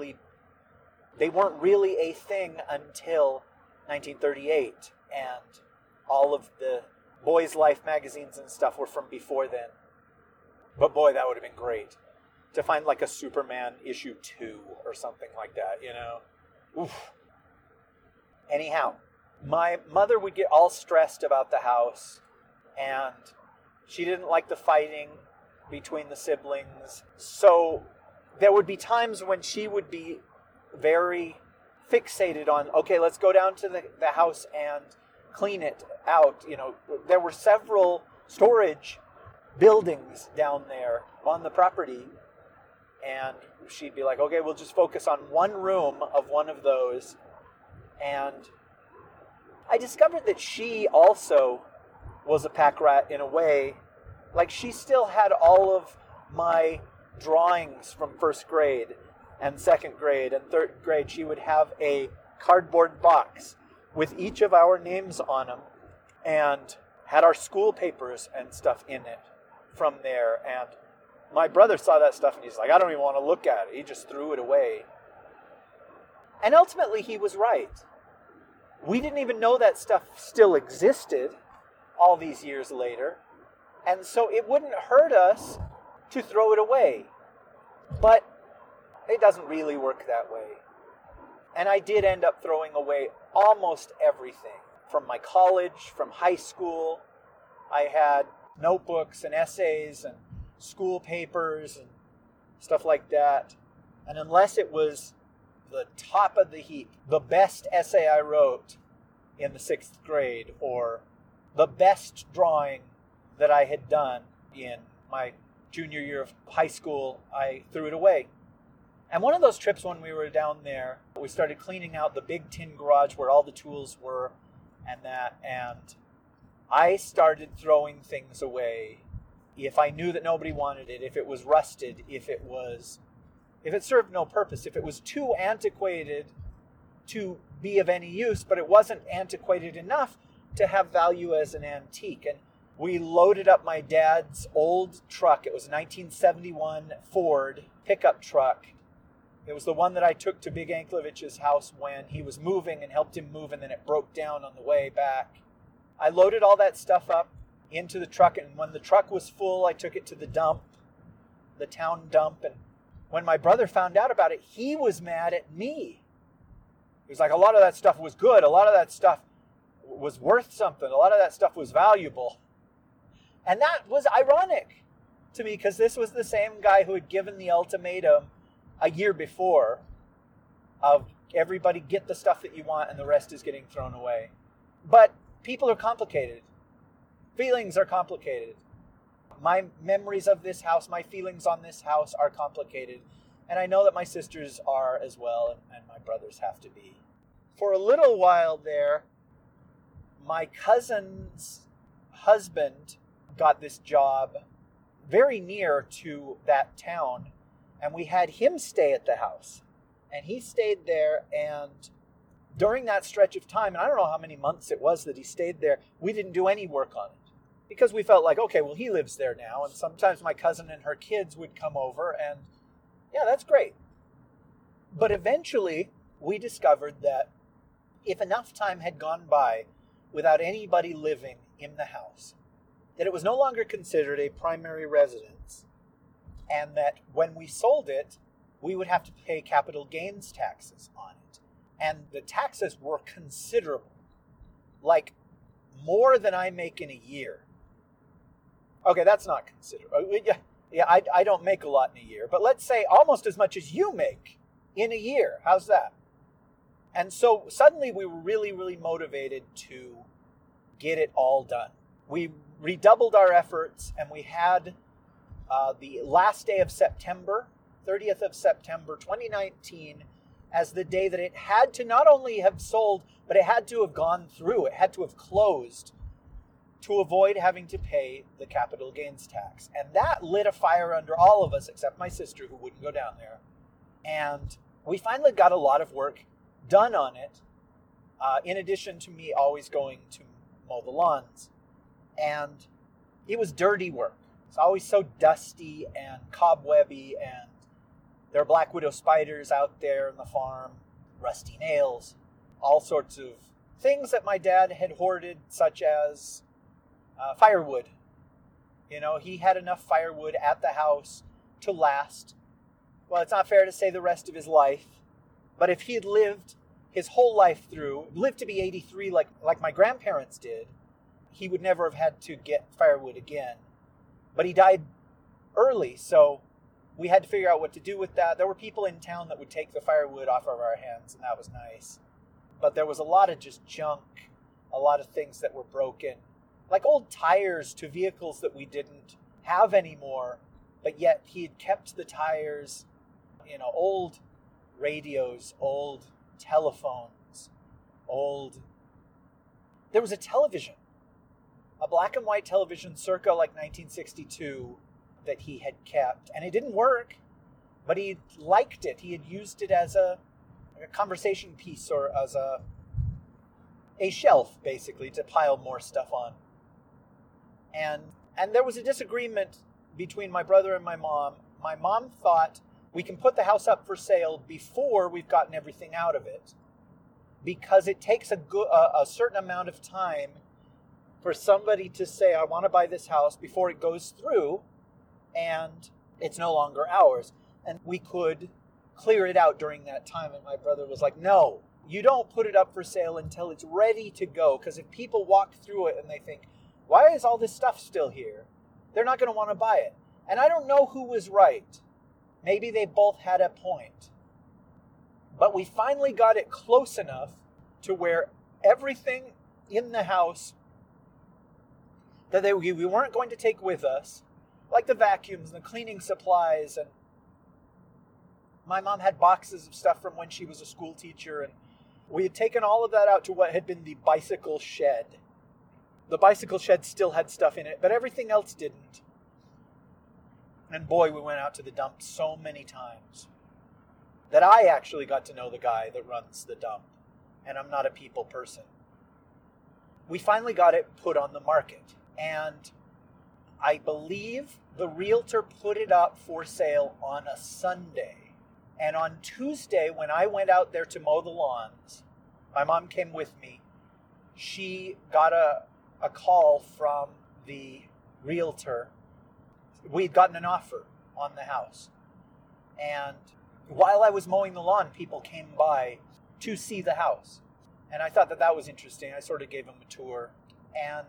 they weren't really a thing until 1938. And all of the Boys' Life magazines and stuff were from before then. But boy, that would have been great to find like a Superman issue 2 or something like that, Oof. Anyhow, my mother would get all stressed about the house, and she didn't like the fighting between the siblings. So there would be times when she would be very fixated on, okay, let's go down to the house and clean it out. There were several storage buildings down there on the property, and she'd be like, okay, we'll just focus on one room of one of those. And I discovered that she also was a pack rat in a way. Like, she still had all of my drawings from 1st grade and 2nd grade and 3rd grade. She would have a cardboard box with each of our names on them and had our school papers and stuff in it from there. And my brother saw that stuff and he's like, I don't even want to look at it. He just threw it away. And ultimately he was right. We didn't even know that stuff still existed all these years later. And so it wouldn't hurt us to throw it away. But it doesn't really work that way. And I did end up throwing away almost everything. From my college, from high school. I had notebooks and essays and school papers and stuff like that. And unless it was the top of the heap, the best essay I wrote in the 6th grade, or the best drawing that I had done in my junior year of high school, I threw it away. And one of those trips when we were down there, we started cleaning out the big tin garage where all the tools were and I started throwing things away. If I knew that nobody wanted it, if it was rusted, if it served no purpose, if it was too antiquated to be of any use, but it wasn't antiquated enough to have value as an antique. And we loaded up my dad's old truck. It was a 1971 Ford pickup truck. It was the one that I took to Big Anklevich's house when he was moving and helped him move, and then it broke down on the way back. I loaded all that stuff up into the truck, and when the truck was full, I took it to the dump, the town dump, and when my brother found out about it, he was mad at me. He was like, a lot of that stuff was good. A lot of that stuff was worth something. A lot of that stuff was valuable. And that was ironic to me, because this was the same guy who had given the ultimatum a year before of everybody get the stuff that you want and the rest is getting thrown away. But people are complicated. Feelings are complicated. My memories of this house, my feelings on this house are complicated. And I know that my sisters are as well, and my brothers have to be. For a little while there, my cousin's husband got this job very near to that town, and we had him stay at the house. And he stayed there, and during that stretch of time, and I don't know how many months it was that he stayed there, we didn't do any work on it. Because we felt like, okay, well, he lives there now, and sometimes my cousin and her kids would come over, and yeah, that's great. But eventually, we discovered that if enough time had gone by without anybody living in the house, that it was no longer considered a primary residence, and that when we sold it, we would have to pay capital gains taxes on it. And the taxes were considerable, like more than I make in a year. Okay, that's not considerable. Yeah, I don't make a lot in a year, but let's say almost as much as you make in a year. How's that? And so suddenly we were really, really motivated to get it all done. We redoubled our efforts, and we had the last day of September, 30th of September 2019, as the day that it had to not only have sold, but it had to have gone through. It had to have closed to avoid having to pay the capital gains tax. And that lit a fire under all of us, except my sister, who wouldn't go down there. And we finally got a lot of work done on it, in addition to me always going to mow the lawns. And it was dirty work. It's always so dusty and cobwebby, and there are black widow spiders out there in the farm, rusty nails, all sorts of things that my dad had hoarded, such as firewood. You know, he had enough firewood at the house to last, well, it's not fair to say the rest of his life, but if he had lived his whole life through, lived to be 83 like my grandparents did, he would never have had to get firewood again. But he died early, so we had to figure out what to do with that. There were people in town that would take the firewood off of our hands, and that was nice. But there was a lot of just junk, a lot of things that were broken, like old tires to vehicles that we didn't have anymore, but yet he had kept the tires, old radios, old telephones, there was a television, a black and white television circa like 1962 that he had kept, and it didn't work, but he liked it. He had used it as a conversation piece, or as a shelf, basically, to pile more stuff on. And there was a disagreement between my brother and my mom. My mom thought we can put the house up for sale before we've gotten everything out of it, because it takes a certain amount of time for somebody to say, I want to buy this house, before it goes through and it's no longer ours. And we could clear it out during that time. And my brother was like, no, you don't put it up for sale until it's ready to go, because if people walk through it and they think, why is all this stuff still here? They're not going to want to buy it. And I don't know who was right. Maybe they both had a point. But we finally got it close enough to where everything in the house that we weren't going to take with us, like the vacuums and the cleaning supplies, and my mom had boxes of stuff from when she was a school teacher, and we had taken all of that out to what had been the bicycle shed. The bicycle shed still had stuff in it, but everything else didn't. And boy, we went out to the dump so many times that I actually got to know the guy that runs the dump, and I'm not a people person. We finally got it put on the market, and I believe the realtor put it up for sale on a Sunday. And on Tuesday, when I went out there to mow the lawns, my mom came with me. She got a call from the realtor. We'd gotten an offer on the house. And while I was mowing the lawn, people came by to see the house. And I thought that that was interesting. I sort of gave them a tour. And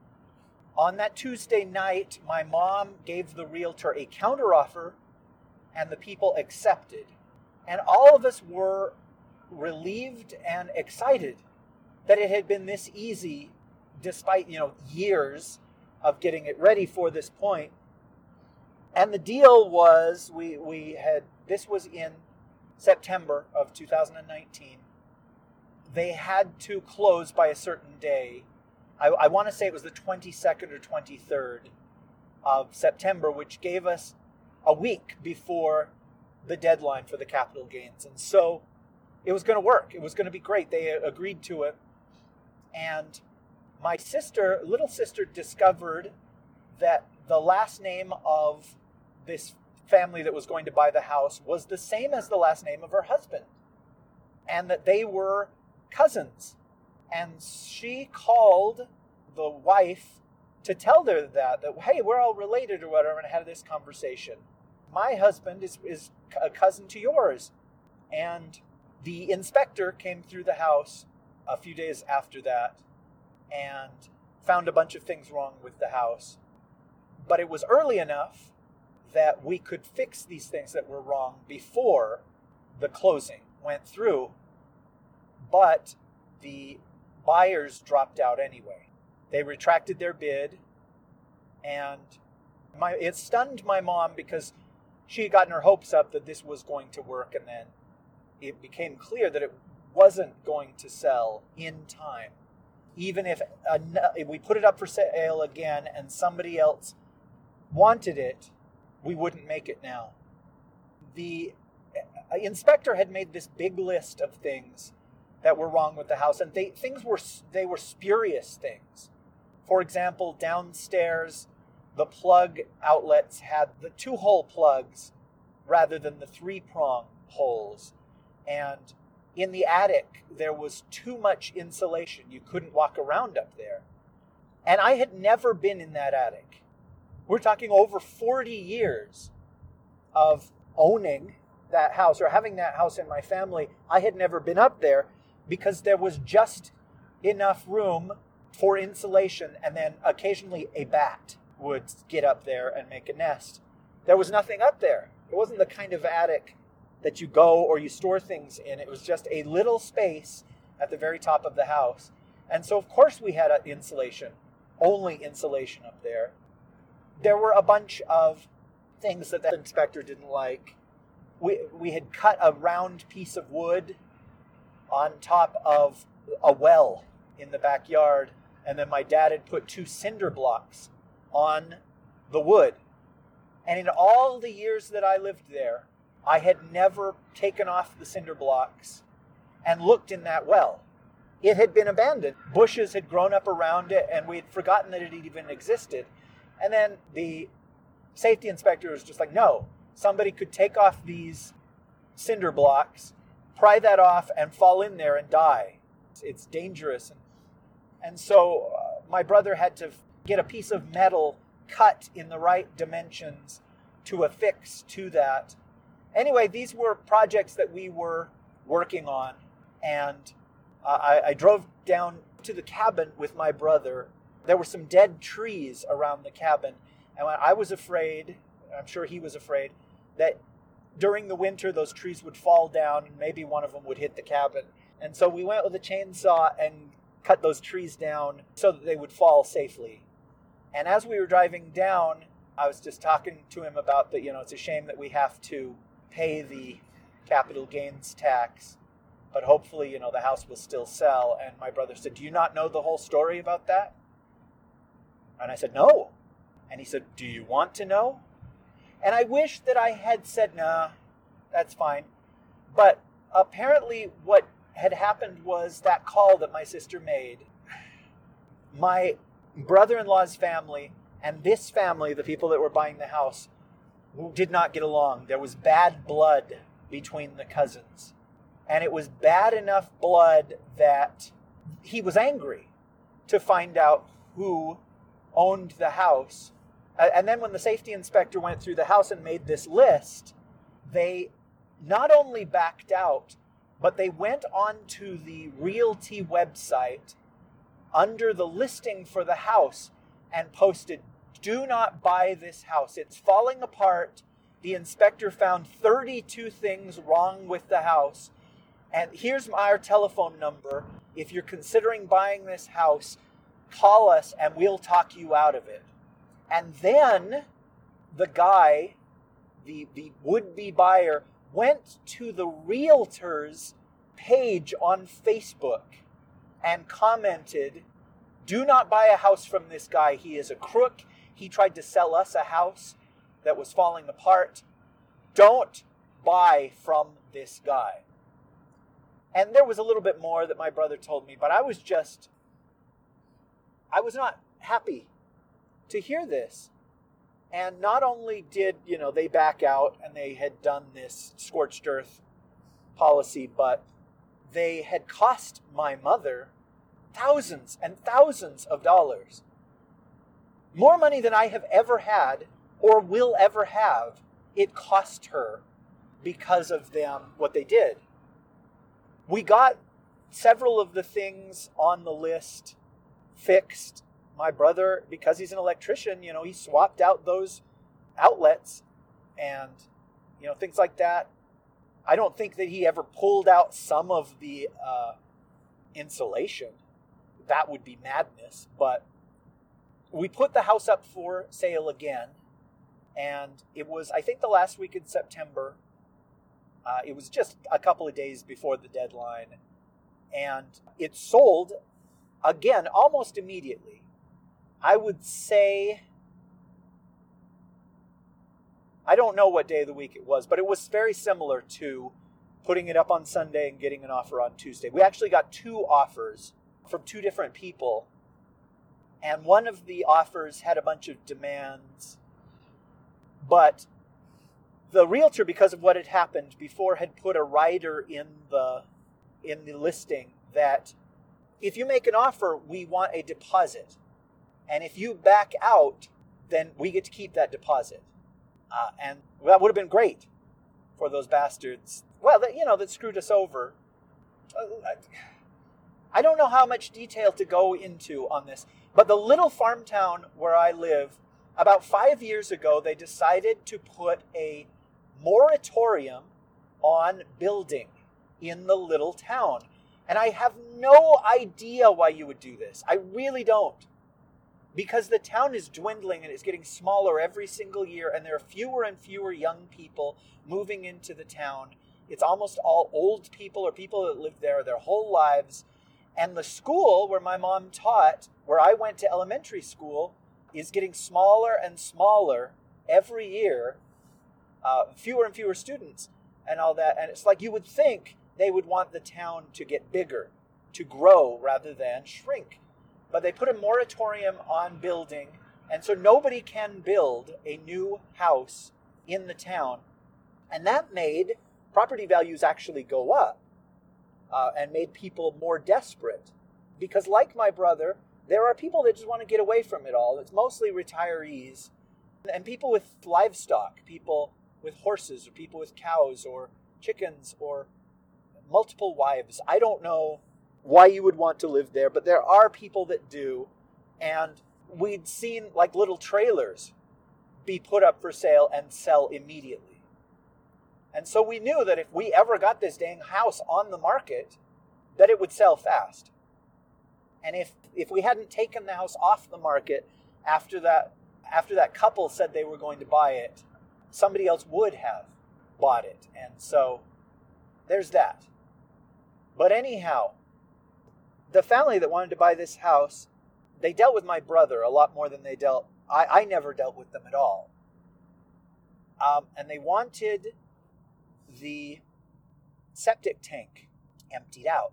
on that Tuesday night, my mom gave the realtor a counteroffer, and the people accepted. And all of us were relieved and excited that it had been this easy, despite, years of getting it ready for this point. And the deal was, this was in September of 2019. They had to close by a certain day. I want to say it was the 22nd or 23rd of September, which gave us a week before the deadline for the capital gains. And so it was going to work. It was going to be great. They agreed to it. And my little sister, discovered that the last name of this family that was going to buy the house was the same as the last name of her husband, and that they were cousins. And she called the wife to tell her that hey, we're all related or whatever, and had this conversation. My husband is a cousin to yours. And the inspector came through the house a few days after that and found a bunch of things wrong with the house. But it was early enough that we could fix these things that were wrong before the closing went through. But the buyers dropped out anyway. They retracted their bid, and it stunned my mom because she had gotten her hopes up that this was going to work, and then it became clear that it wasn't going to sell in time. Even if we put it up for sale again and somebody else wanted it, we wouldn't make it now. The inspector had made this big list of things that were wrong with the house, and they were spurious things. For example, downstairs, the plug outlets had the 2-hole plugs rather than the 3-prong holes. And in the attic, there was too much insulation. You couldn't walk around up there. And I had never been in that attic. We're talking over 40 years of owning that house or having that house in my family. I had never been up there because there was just enough room for insulation, and then occasionally a bat would get up there and make a nest. There was nothing up there. It wasn't the kind of attic that you go or you store things in. It was just a little space at the very top of the house. And so, of course, we had insulation, only insulation up there. There were a bunch of things that the inspector didn't like. We had cut a round piece of wood on top of a well in the backyard, and then my dad had put 2 cinder blocks on the wood. And in all the years that I lived there, I had never taken off the cinder blocks and looked in that well. It had been abandoned. Bushes had grown up around it, and we had forgotten that it even existed. And then the safety inspector was just like, no, somebody could take off these cinder blocks, pry that off, and fall in there and die. It's dangerous. And so my brother had to get a piece of metal cut in the right dimensions to affix to that. Anyway, these were projects that we were working on, and I drove down to the cabin with my brother. There were some dead trees around the cabin, and I was afraid, I'm sure he was afraid, that during the winter those trees would fall down and maybe one of them would hit the cabin. And so we went with a chainsaw and cut those trees down so that they would fall safely. And as we were driving down, I was just talking to him about that, it's a shame that we have to pay the capital gains tax, but hopefully, the house will still sell. And my brother said, do you not know the whole story about that? And I said, no. And he said, do you want to know? And I wish that I had said, nah, that's fine. But apparently what had happened was that call that my sister made. My brother-in-law's family and this family, the people that were buying the house, did not get along. There was bad blood between the cousins. And it was bad enough blood that he was angry to find out who owned the house. And then when the safety inspector went through the house and made this list, they not only backed out, but they went onto the Realty website under the listing for the house and posted, "Do not buy this house. It's falling apart. The inspector found 32 things wrong with the house. And here's our telephone number. If you're considering buying this house, call us and we'll talk you out of it." And then the guy, the would-be buyer, went to the realtor's page on Facebook and commented, "Do not buy a house from this guy. He is a crook. He tried to sell us a house that was falling apart. Don't buy from this guy." And there was a little bit more that my brother told me, but I was not happy to hear this. And not only did, they back out and they had done this scorched earth policy, but they had cost my mother thousands and thousands of dollars. More money than I have ever had or will ever have. It cost her because of them, what they did. We got several of the things on the list fixed. My brother, because he's an electrician, he swapped out those outlets and, things like that. I don't think that he ever pulled out some of the insulation. That would be madness. But we put the house up for sale again. And it was, I think, the last week in September. It was just a couple of days before the deadline. And it sold, again, almost immediately. I would say, I don't know what day of the week it was, but it was very similar to putting it up on Sunday and getting an offer on Tuesday. We actually got 2 offers from 2 different people. And one of the offers had a bunch of demands. But the realtor, because of what had happened before, had put a rider in the listing that if you make an offer, we want a deposit. And if you back out, then we get to keep that deposit. And that would have been great for those bastards. Well, that screwed us over. I don't know how much detail to go into on this, but the little farm town where I live, about 5 years ago, they decided to put a moratorium on building in the little town. And I have no idea why you would do this. I really don't. Because the town is dwindling and it's getting smaller every single year, and there are fewer and fewer young people moving into the town. It's almost all old people or people that lived there their whole lives. And the school where my mom taught, where I went to elementary school, is getting smaller and smaller every year. Fewer and fewer students and all that. And it's like you would think they would want the town to get bigger, to grow rather than shrink. But they put a moratorium on building, and so nobody can build a new house in the town. And that made property values actually go up and made people more desperate. Because like my brother, there are people that just want to get away from it all. It's mostly retirees and people with livestock, people with horses or people with cows or chickens or multiple wives. I don't know why you would want to live there, but there are people that do. And we'd seen like little trailers be put up for sale and sell immediately. And so we knew that if we ever got this dang house on the market, that it would sell fast. And if we hadn't taken the house off the market after that couple said they were going to buy it, somebody else would have bought it. And so there's that. But anyhow, the family that wanted to buy this house, they dealt with my brother a lot more than they dealt. I never dealt with them at all. And they wanted the septic tank emptied out.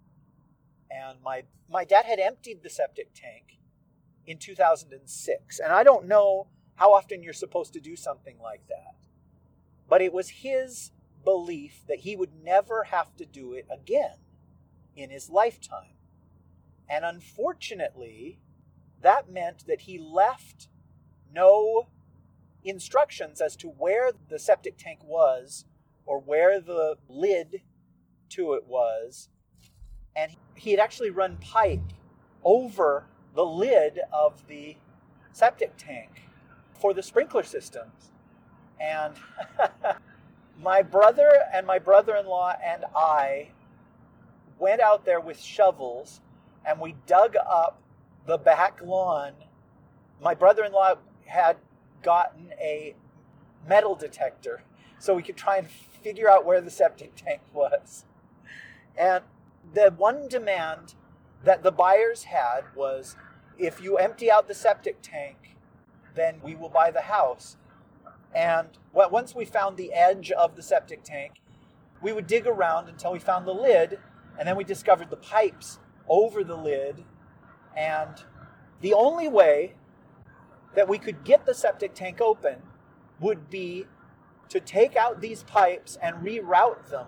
And my dad had emptied the septic tank in 2006. And I don't know how often you're supposed to do something like that. But it was his belief that he would never have to do it again in his lifetime. And unfortunately, that meant that he left no instructions as to where the septic tank was or where the lid to it was. And he had actually run pipe over the lid of the septic tank for the sprinkler systems. And my brother and my brother-in-law and I went out there with shovels and we dug up the back lawn. My brother-in-law had gotten a metal detector so we could try and figure out where the septic tank was. And the one demand that the buyers had was, if you empty out the septic tank, then we will buy the house. And once we found the edge of the septic tank, we would dig around until we found the lid, and then we discovered the pipes over the lid. And the only way that we could get the septic tank open would be to take out these pipes and reroute them,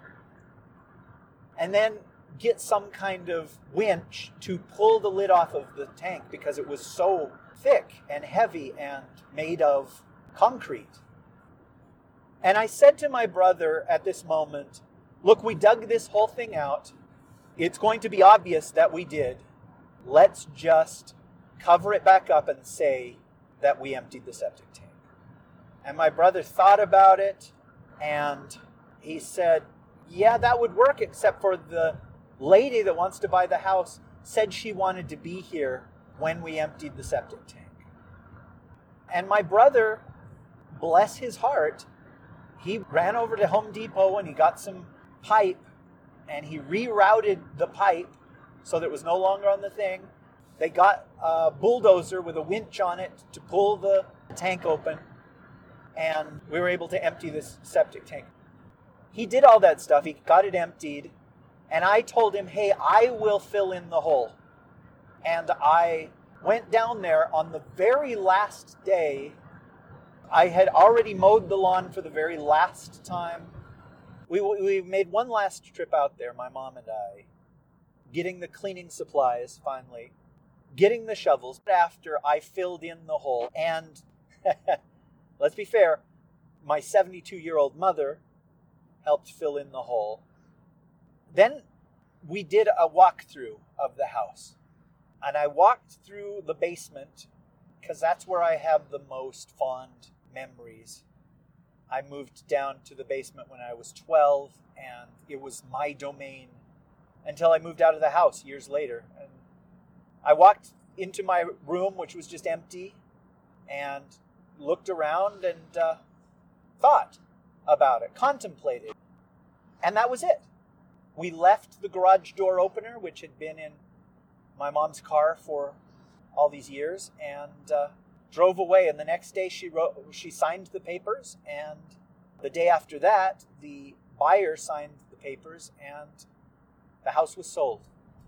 and then get some kind of winch to pull the lid off of the tank because it was so thick and heavy and made of concrete. And I said to my brother at this moment, look, we dug this whole thing out. It's going to be obvious that we did. Let's just cover it back up and say that we emptied the septic tank. And my brother thought about it and he said, yeah, that would work, except for the lady that wants to buy the house said she wanted to be here when we emptied the septic tank. And my brother, bless his heart, he ran over to Home Depot and he got some pipe and he rerouted the pipe so that it was no longer on the thing. They got a bulldozer with a winch on it to pull the tank open, and we were able to empty this septic tank. He did all that stuff. He got it emptied. And I told him, hey, I will fill in the hole. And I went down there on the very last day. I had already mowed the lawn for the very last time. We made one last trip out there, my mom and I, getting the cleaning supplies finally, getting the shovels after I filled in the hole. And let's be fair, my 72-year-old mother helped fill in the hole. Then we did a walkthrough of the house. And I walked through the basement because that's where I have the most fond memories. I moved down to the basement when I was 12, and it was my domain until I moved out of the house years later. And I walked into my room, which was just empty, and looked around and thought about it, contemplated. And that was it. We left the garage door opener, which had been in my mom's car for all these years, and drove away. And the next day she signed the papers, and the day after that, the buyer signed the papers, and the house was sold.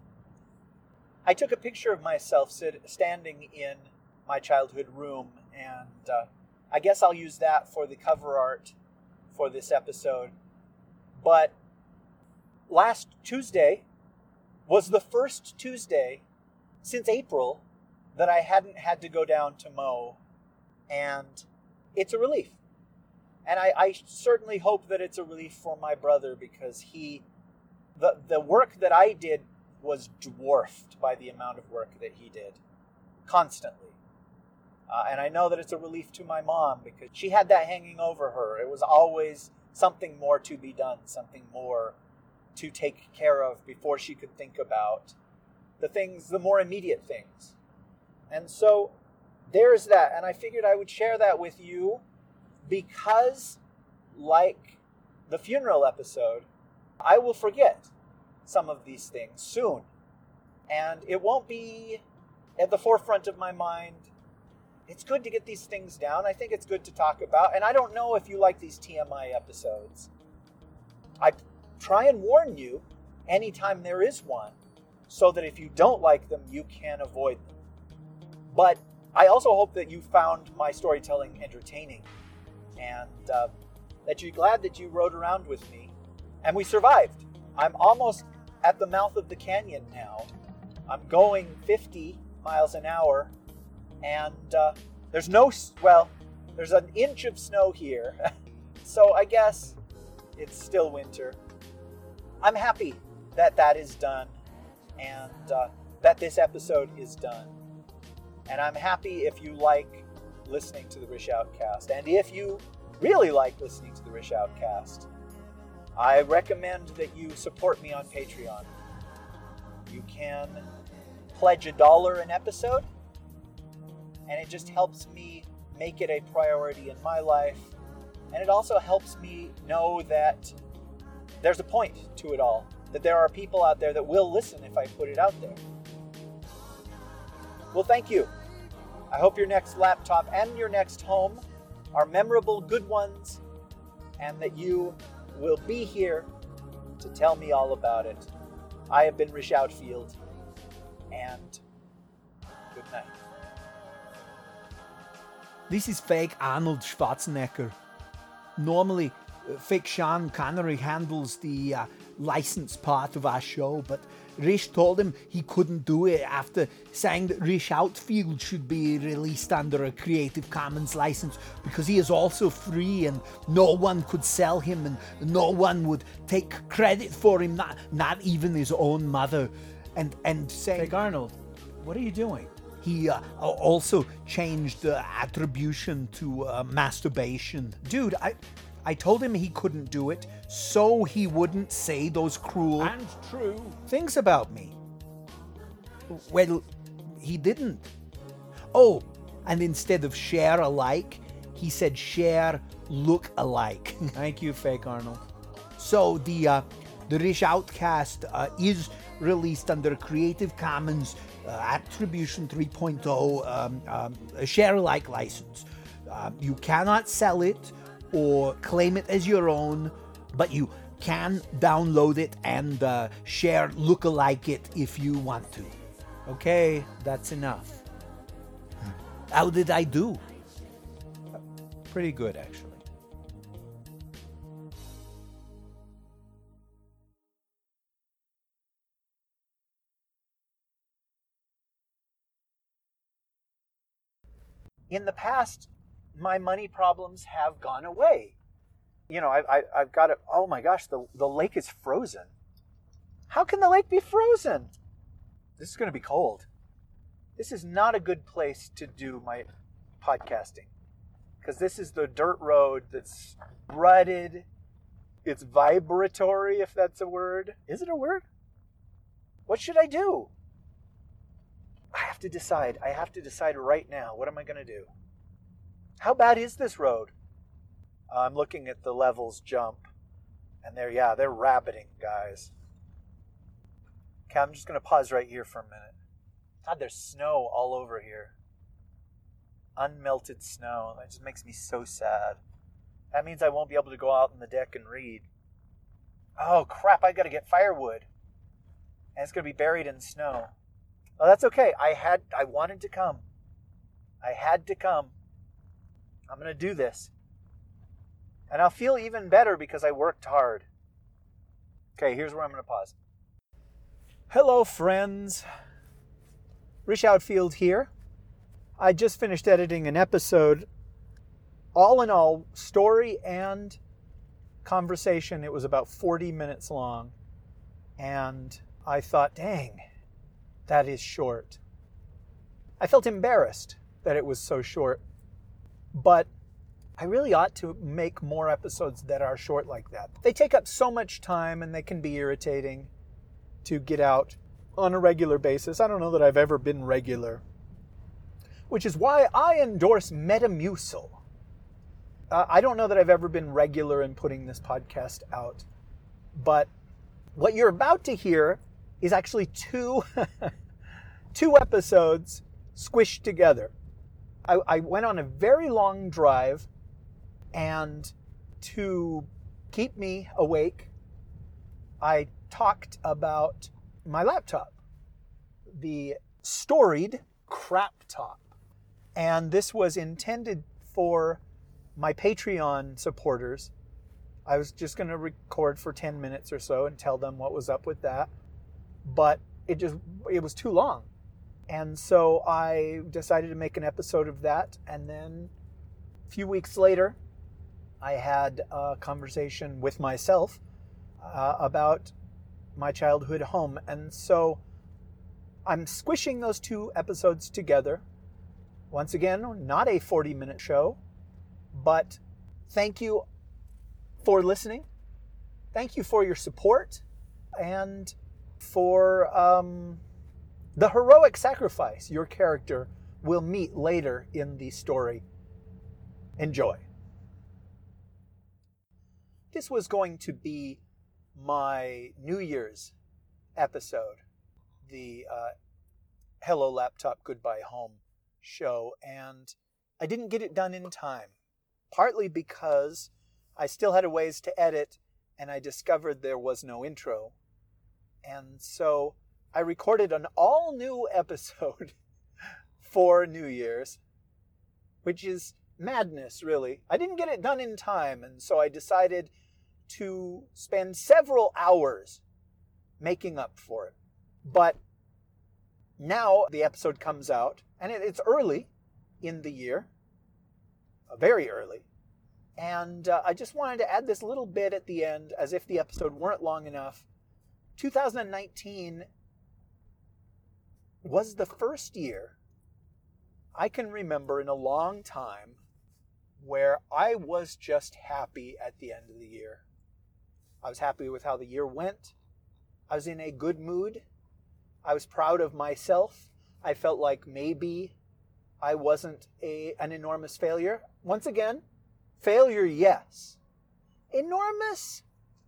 I took a picture of myself standing in my childhood room, and I guess I'll use that for the cover art for this episode. But last Tuesday was the first Tuesday since April that I hadn't had to go down to mow, and it's a relief. And I certainly hope that it's a relief for my brother, because the work that I did was dwarfed by the amount of work that he did constantly. And I know that it's a relief to my mom, because she had that hanging over her. It was always something more to be done, something more to take care of before she could think about the more immediate things. And so there's that. And I figured I would share that with you because, like the funeral episode, I will forget some of these things soon. And it won't be at the forefront of my mind. It's good to get these things down. I think it's good to talk about. And I don't know if you like these TMI episodes. I try and warn you anytime there is one, so that if you don't like them, you can avoid them. But I also hope that you found my storytelling entertaining, and that you're glad that you rode around with me. And we survived. I'm almost at the mouth of the canyon now. I'm going 50 miles an hour, and there's no There's an inch of snow here. So I guess it's still winter. I'm happy that that is done and that this episode is done. And I'm happy if you like listening to the Rish Outcast. And if you really like listening to the Rish Outcast, I recommend that you support me on Patreon. You can pledge $1 an episode, and it just helps me make it a priority in my life. And it also helps me know that there's a point to it all, that there are people out there that will listen if I put it out there. Well, thank you. I hope your next laptop and your next home are memorable, good ones, and that you will be here to tell me all about it. I have been Rish Outfield, and good night. This is fake Arnold Schwarzenegger. Normally, fake Sean Connery handles the license part of our show, but Rish told him he couldn't do it after saying that Rish Outfield should be released under a Creative Commons license because he is also free and no one could sell him and no one would take credit for him, not even his own mother. And saying, Fake Arnold, what are you doing? He also changed the attribution to masturbation. Dude, I told him he couldn't do it so he wouldn't say those cruel And true. things about me. Well, he didn't. Oh, and instead of share alike, he said share look alike. Thank you, Fake Arnold. So the Rish Outcast is released under Creative Commons Attribution 3.0 share alike license. You cannot sell it or claim it as your own, but you can download it and share look-alike it if you want to. Okay, that's enough. How did I do? Pretty good, actually. In the past, my money problems have gone away. You know, I've got it. Oh my gosh, the lake is frozen. How can the lake be frozen? This is going to be cold. This is not a good place to do my podcasting because this is the dirt road that's rutted. It's vibratory, if that's a word. Is it a word? What should I do? I have to decide. I have to decide right now. What am I going to do? How bad is this road? I'm looking at the levels jump. And they're rabbiting, guys. Okay, I'm just going to pause right here for a minute. God, there's snow all over here. Unmelted snow. That just makes me so sad. That means I won't be able to go out on the deck and read. Oh, crap, I got to get firewood. And it's going to be buried in snow. Oh, that's okay. I wanted to come. I had to come. I'm going to do this. And I'll feel even better because I worked hard. Okay, here's where I'm going to pause. Hello, friends. Rish Outfield here. I just finished editing an episode. All in all, story and conversation, it was about 40 minutes long. And I thought, dang, that is short. I felt embarrassed that it was so short. But I really ought to make more episodes that are short like that. They take up so much time and they can be irritating to get out on a regular basis. I don't know that I've ever been regular. Which is why I endorse Metamucil. I don't know that I've ever been regular in putting this podcast out. But what you're about to hear is actually two episodes squished together. I went on a very long drive, and to keep me awake, I talked about my laptop, the storied crap top. And this was intended for my Patreon supporters. I was just going to record for 10 minutes or so and tell them what was up with that. But it was too long. And so I decided to make an episode of that and then A few weeks later, I had a conversation with myself about my childhood home. And so I'm squishing those two episodes together. Once again, not a 40-minute show, but thank you for listening. Thank you for your support and for the heroic sacrifice your character will meet later in the story. Enjoy. This was going to be my New Year's episode, the Hello Laptop, Goodbye Home show, and I didn't get it done in time, partly because I still had a ways to edit and I discovered there was no intro. And so I recorded an all-new episode for New Year's, which is madness, really. I didn't get it done in time, and so I decided to spend several hours making up for it. But now the episode comes out, and it's early in the year, very early. And I just wanted to add this little bit at the end, as if the episode weren't long enough. 2019 was the first year I can remember in a long time where I was just happy at the end of the year. I was happy with how the year went. I was in a good mood. I was proud of myself. I felt like maybe I wasn't an enormous failure. Once again, failure, yes. Enormous?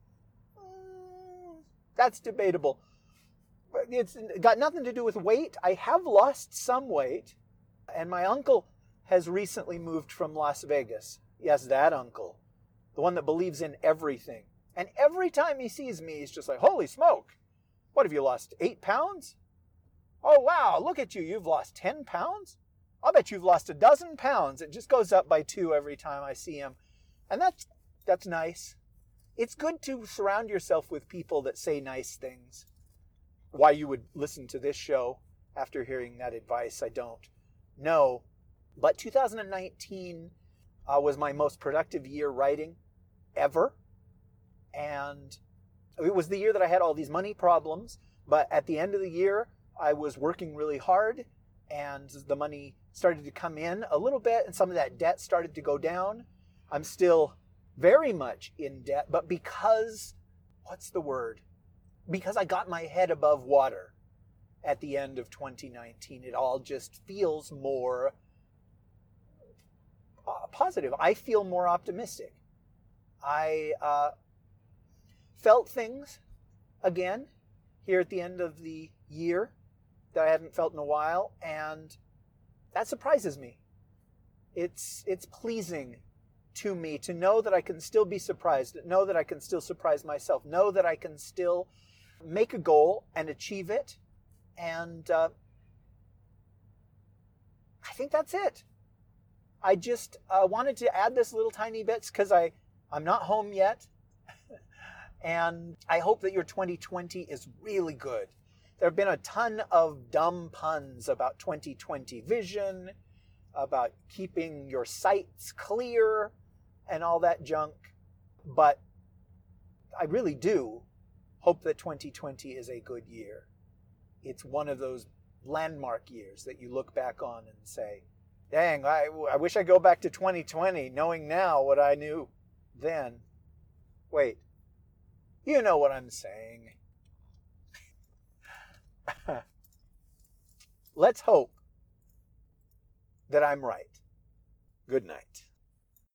That's debatable. It's got nothing to do with weight. I have lost some weight, and my uncle has recently moved from Las Vegas. Yes, that uncle. The one that believes in everything. And every time he sees me, he's just like, holy smoke. What, have you lost 8 pounds? Oh, wow, look at you. You've lost 10 pounds? I'll bet you've lost 12 pounds. It just goes up by 2 every time I see him. And that's nice. It's good to surround yourself with people that say nice things. Why you would listen to this show after hearing that advice, I don't know. But 2019 was my most productive year writing ever. And it was the year that I had all these money problems. But at the end of the year, I was working really hard, and the money started to come in a little bit, and some of that debt started to go down. I'm still very much in debt, but because I got my head above water at the end of 2019, it all just feels more positive. I feel more optimistic. I felt things again here at the end of the year that I hadn't felt in a while, and that surprises me. It's pleasing to me to know that I can still be surprised, know that I can still surprise myself, know that I can still make a goal and achieve it. And I think that's it. I just wanted to add this little tiny bits because I'm not home yet. And I hope that your 2020 is really good. There have been a ton of dumb puns about 2020 vision, about keeping your sights clear, and all that junk. But I really do hope that 2020 is a good year. It's one of those landmark years that you look back on and say, dang, I wish I go back to 2020 knowing now what I knew then. Wait, you know what I'm saying. Let's hope that I'm right. Good night.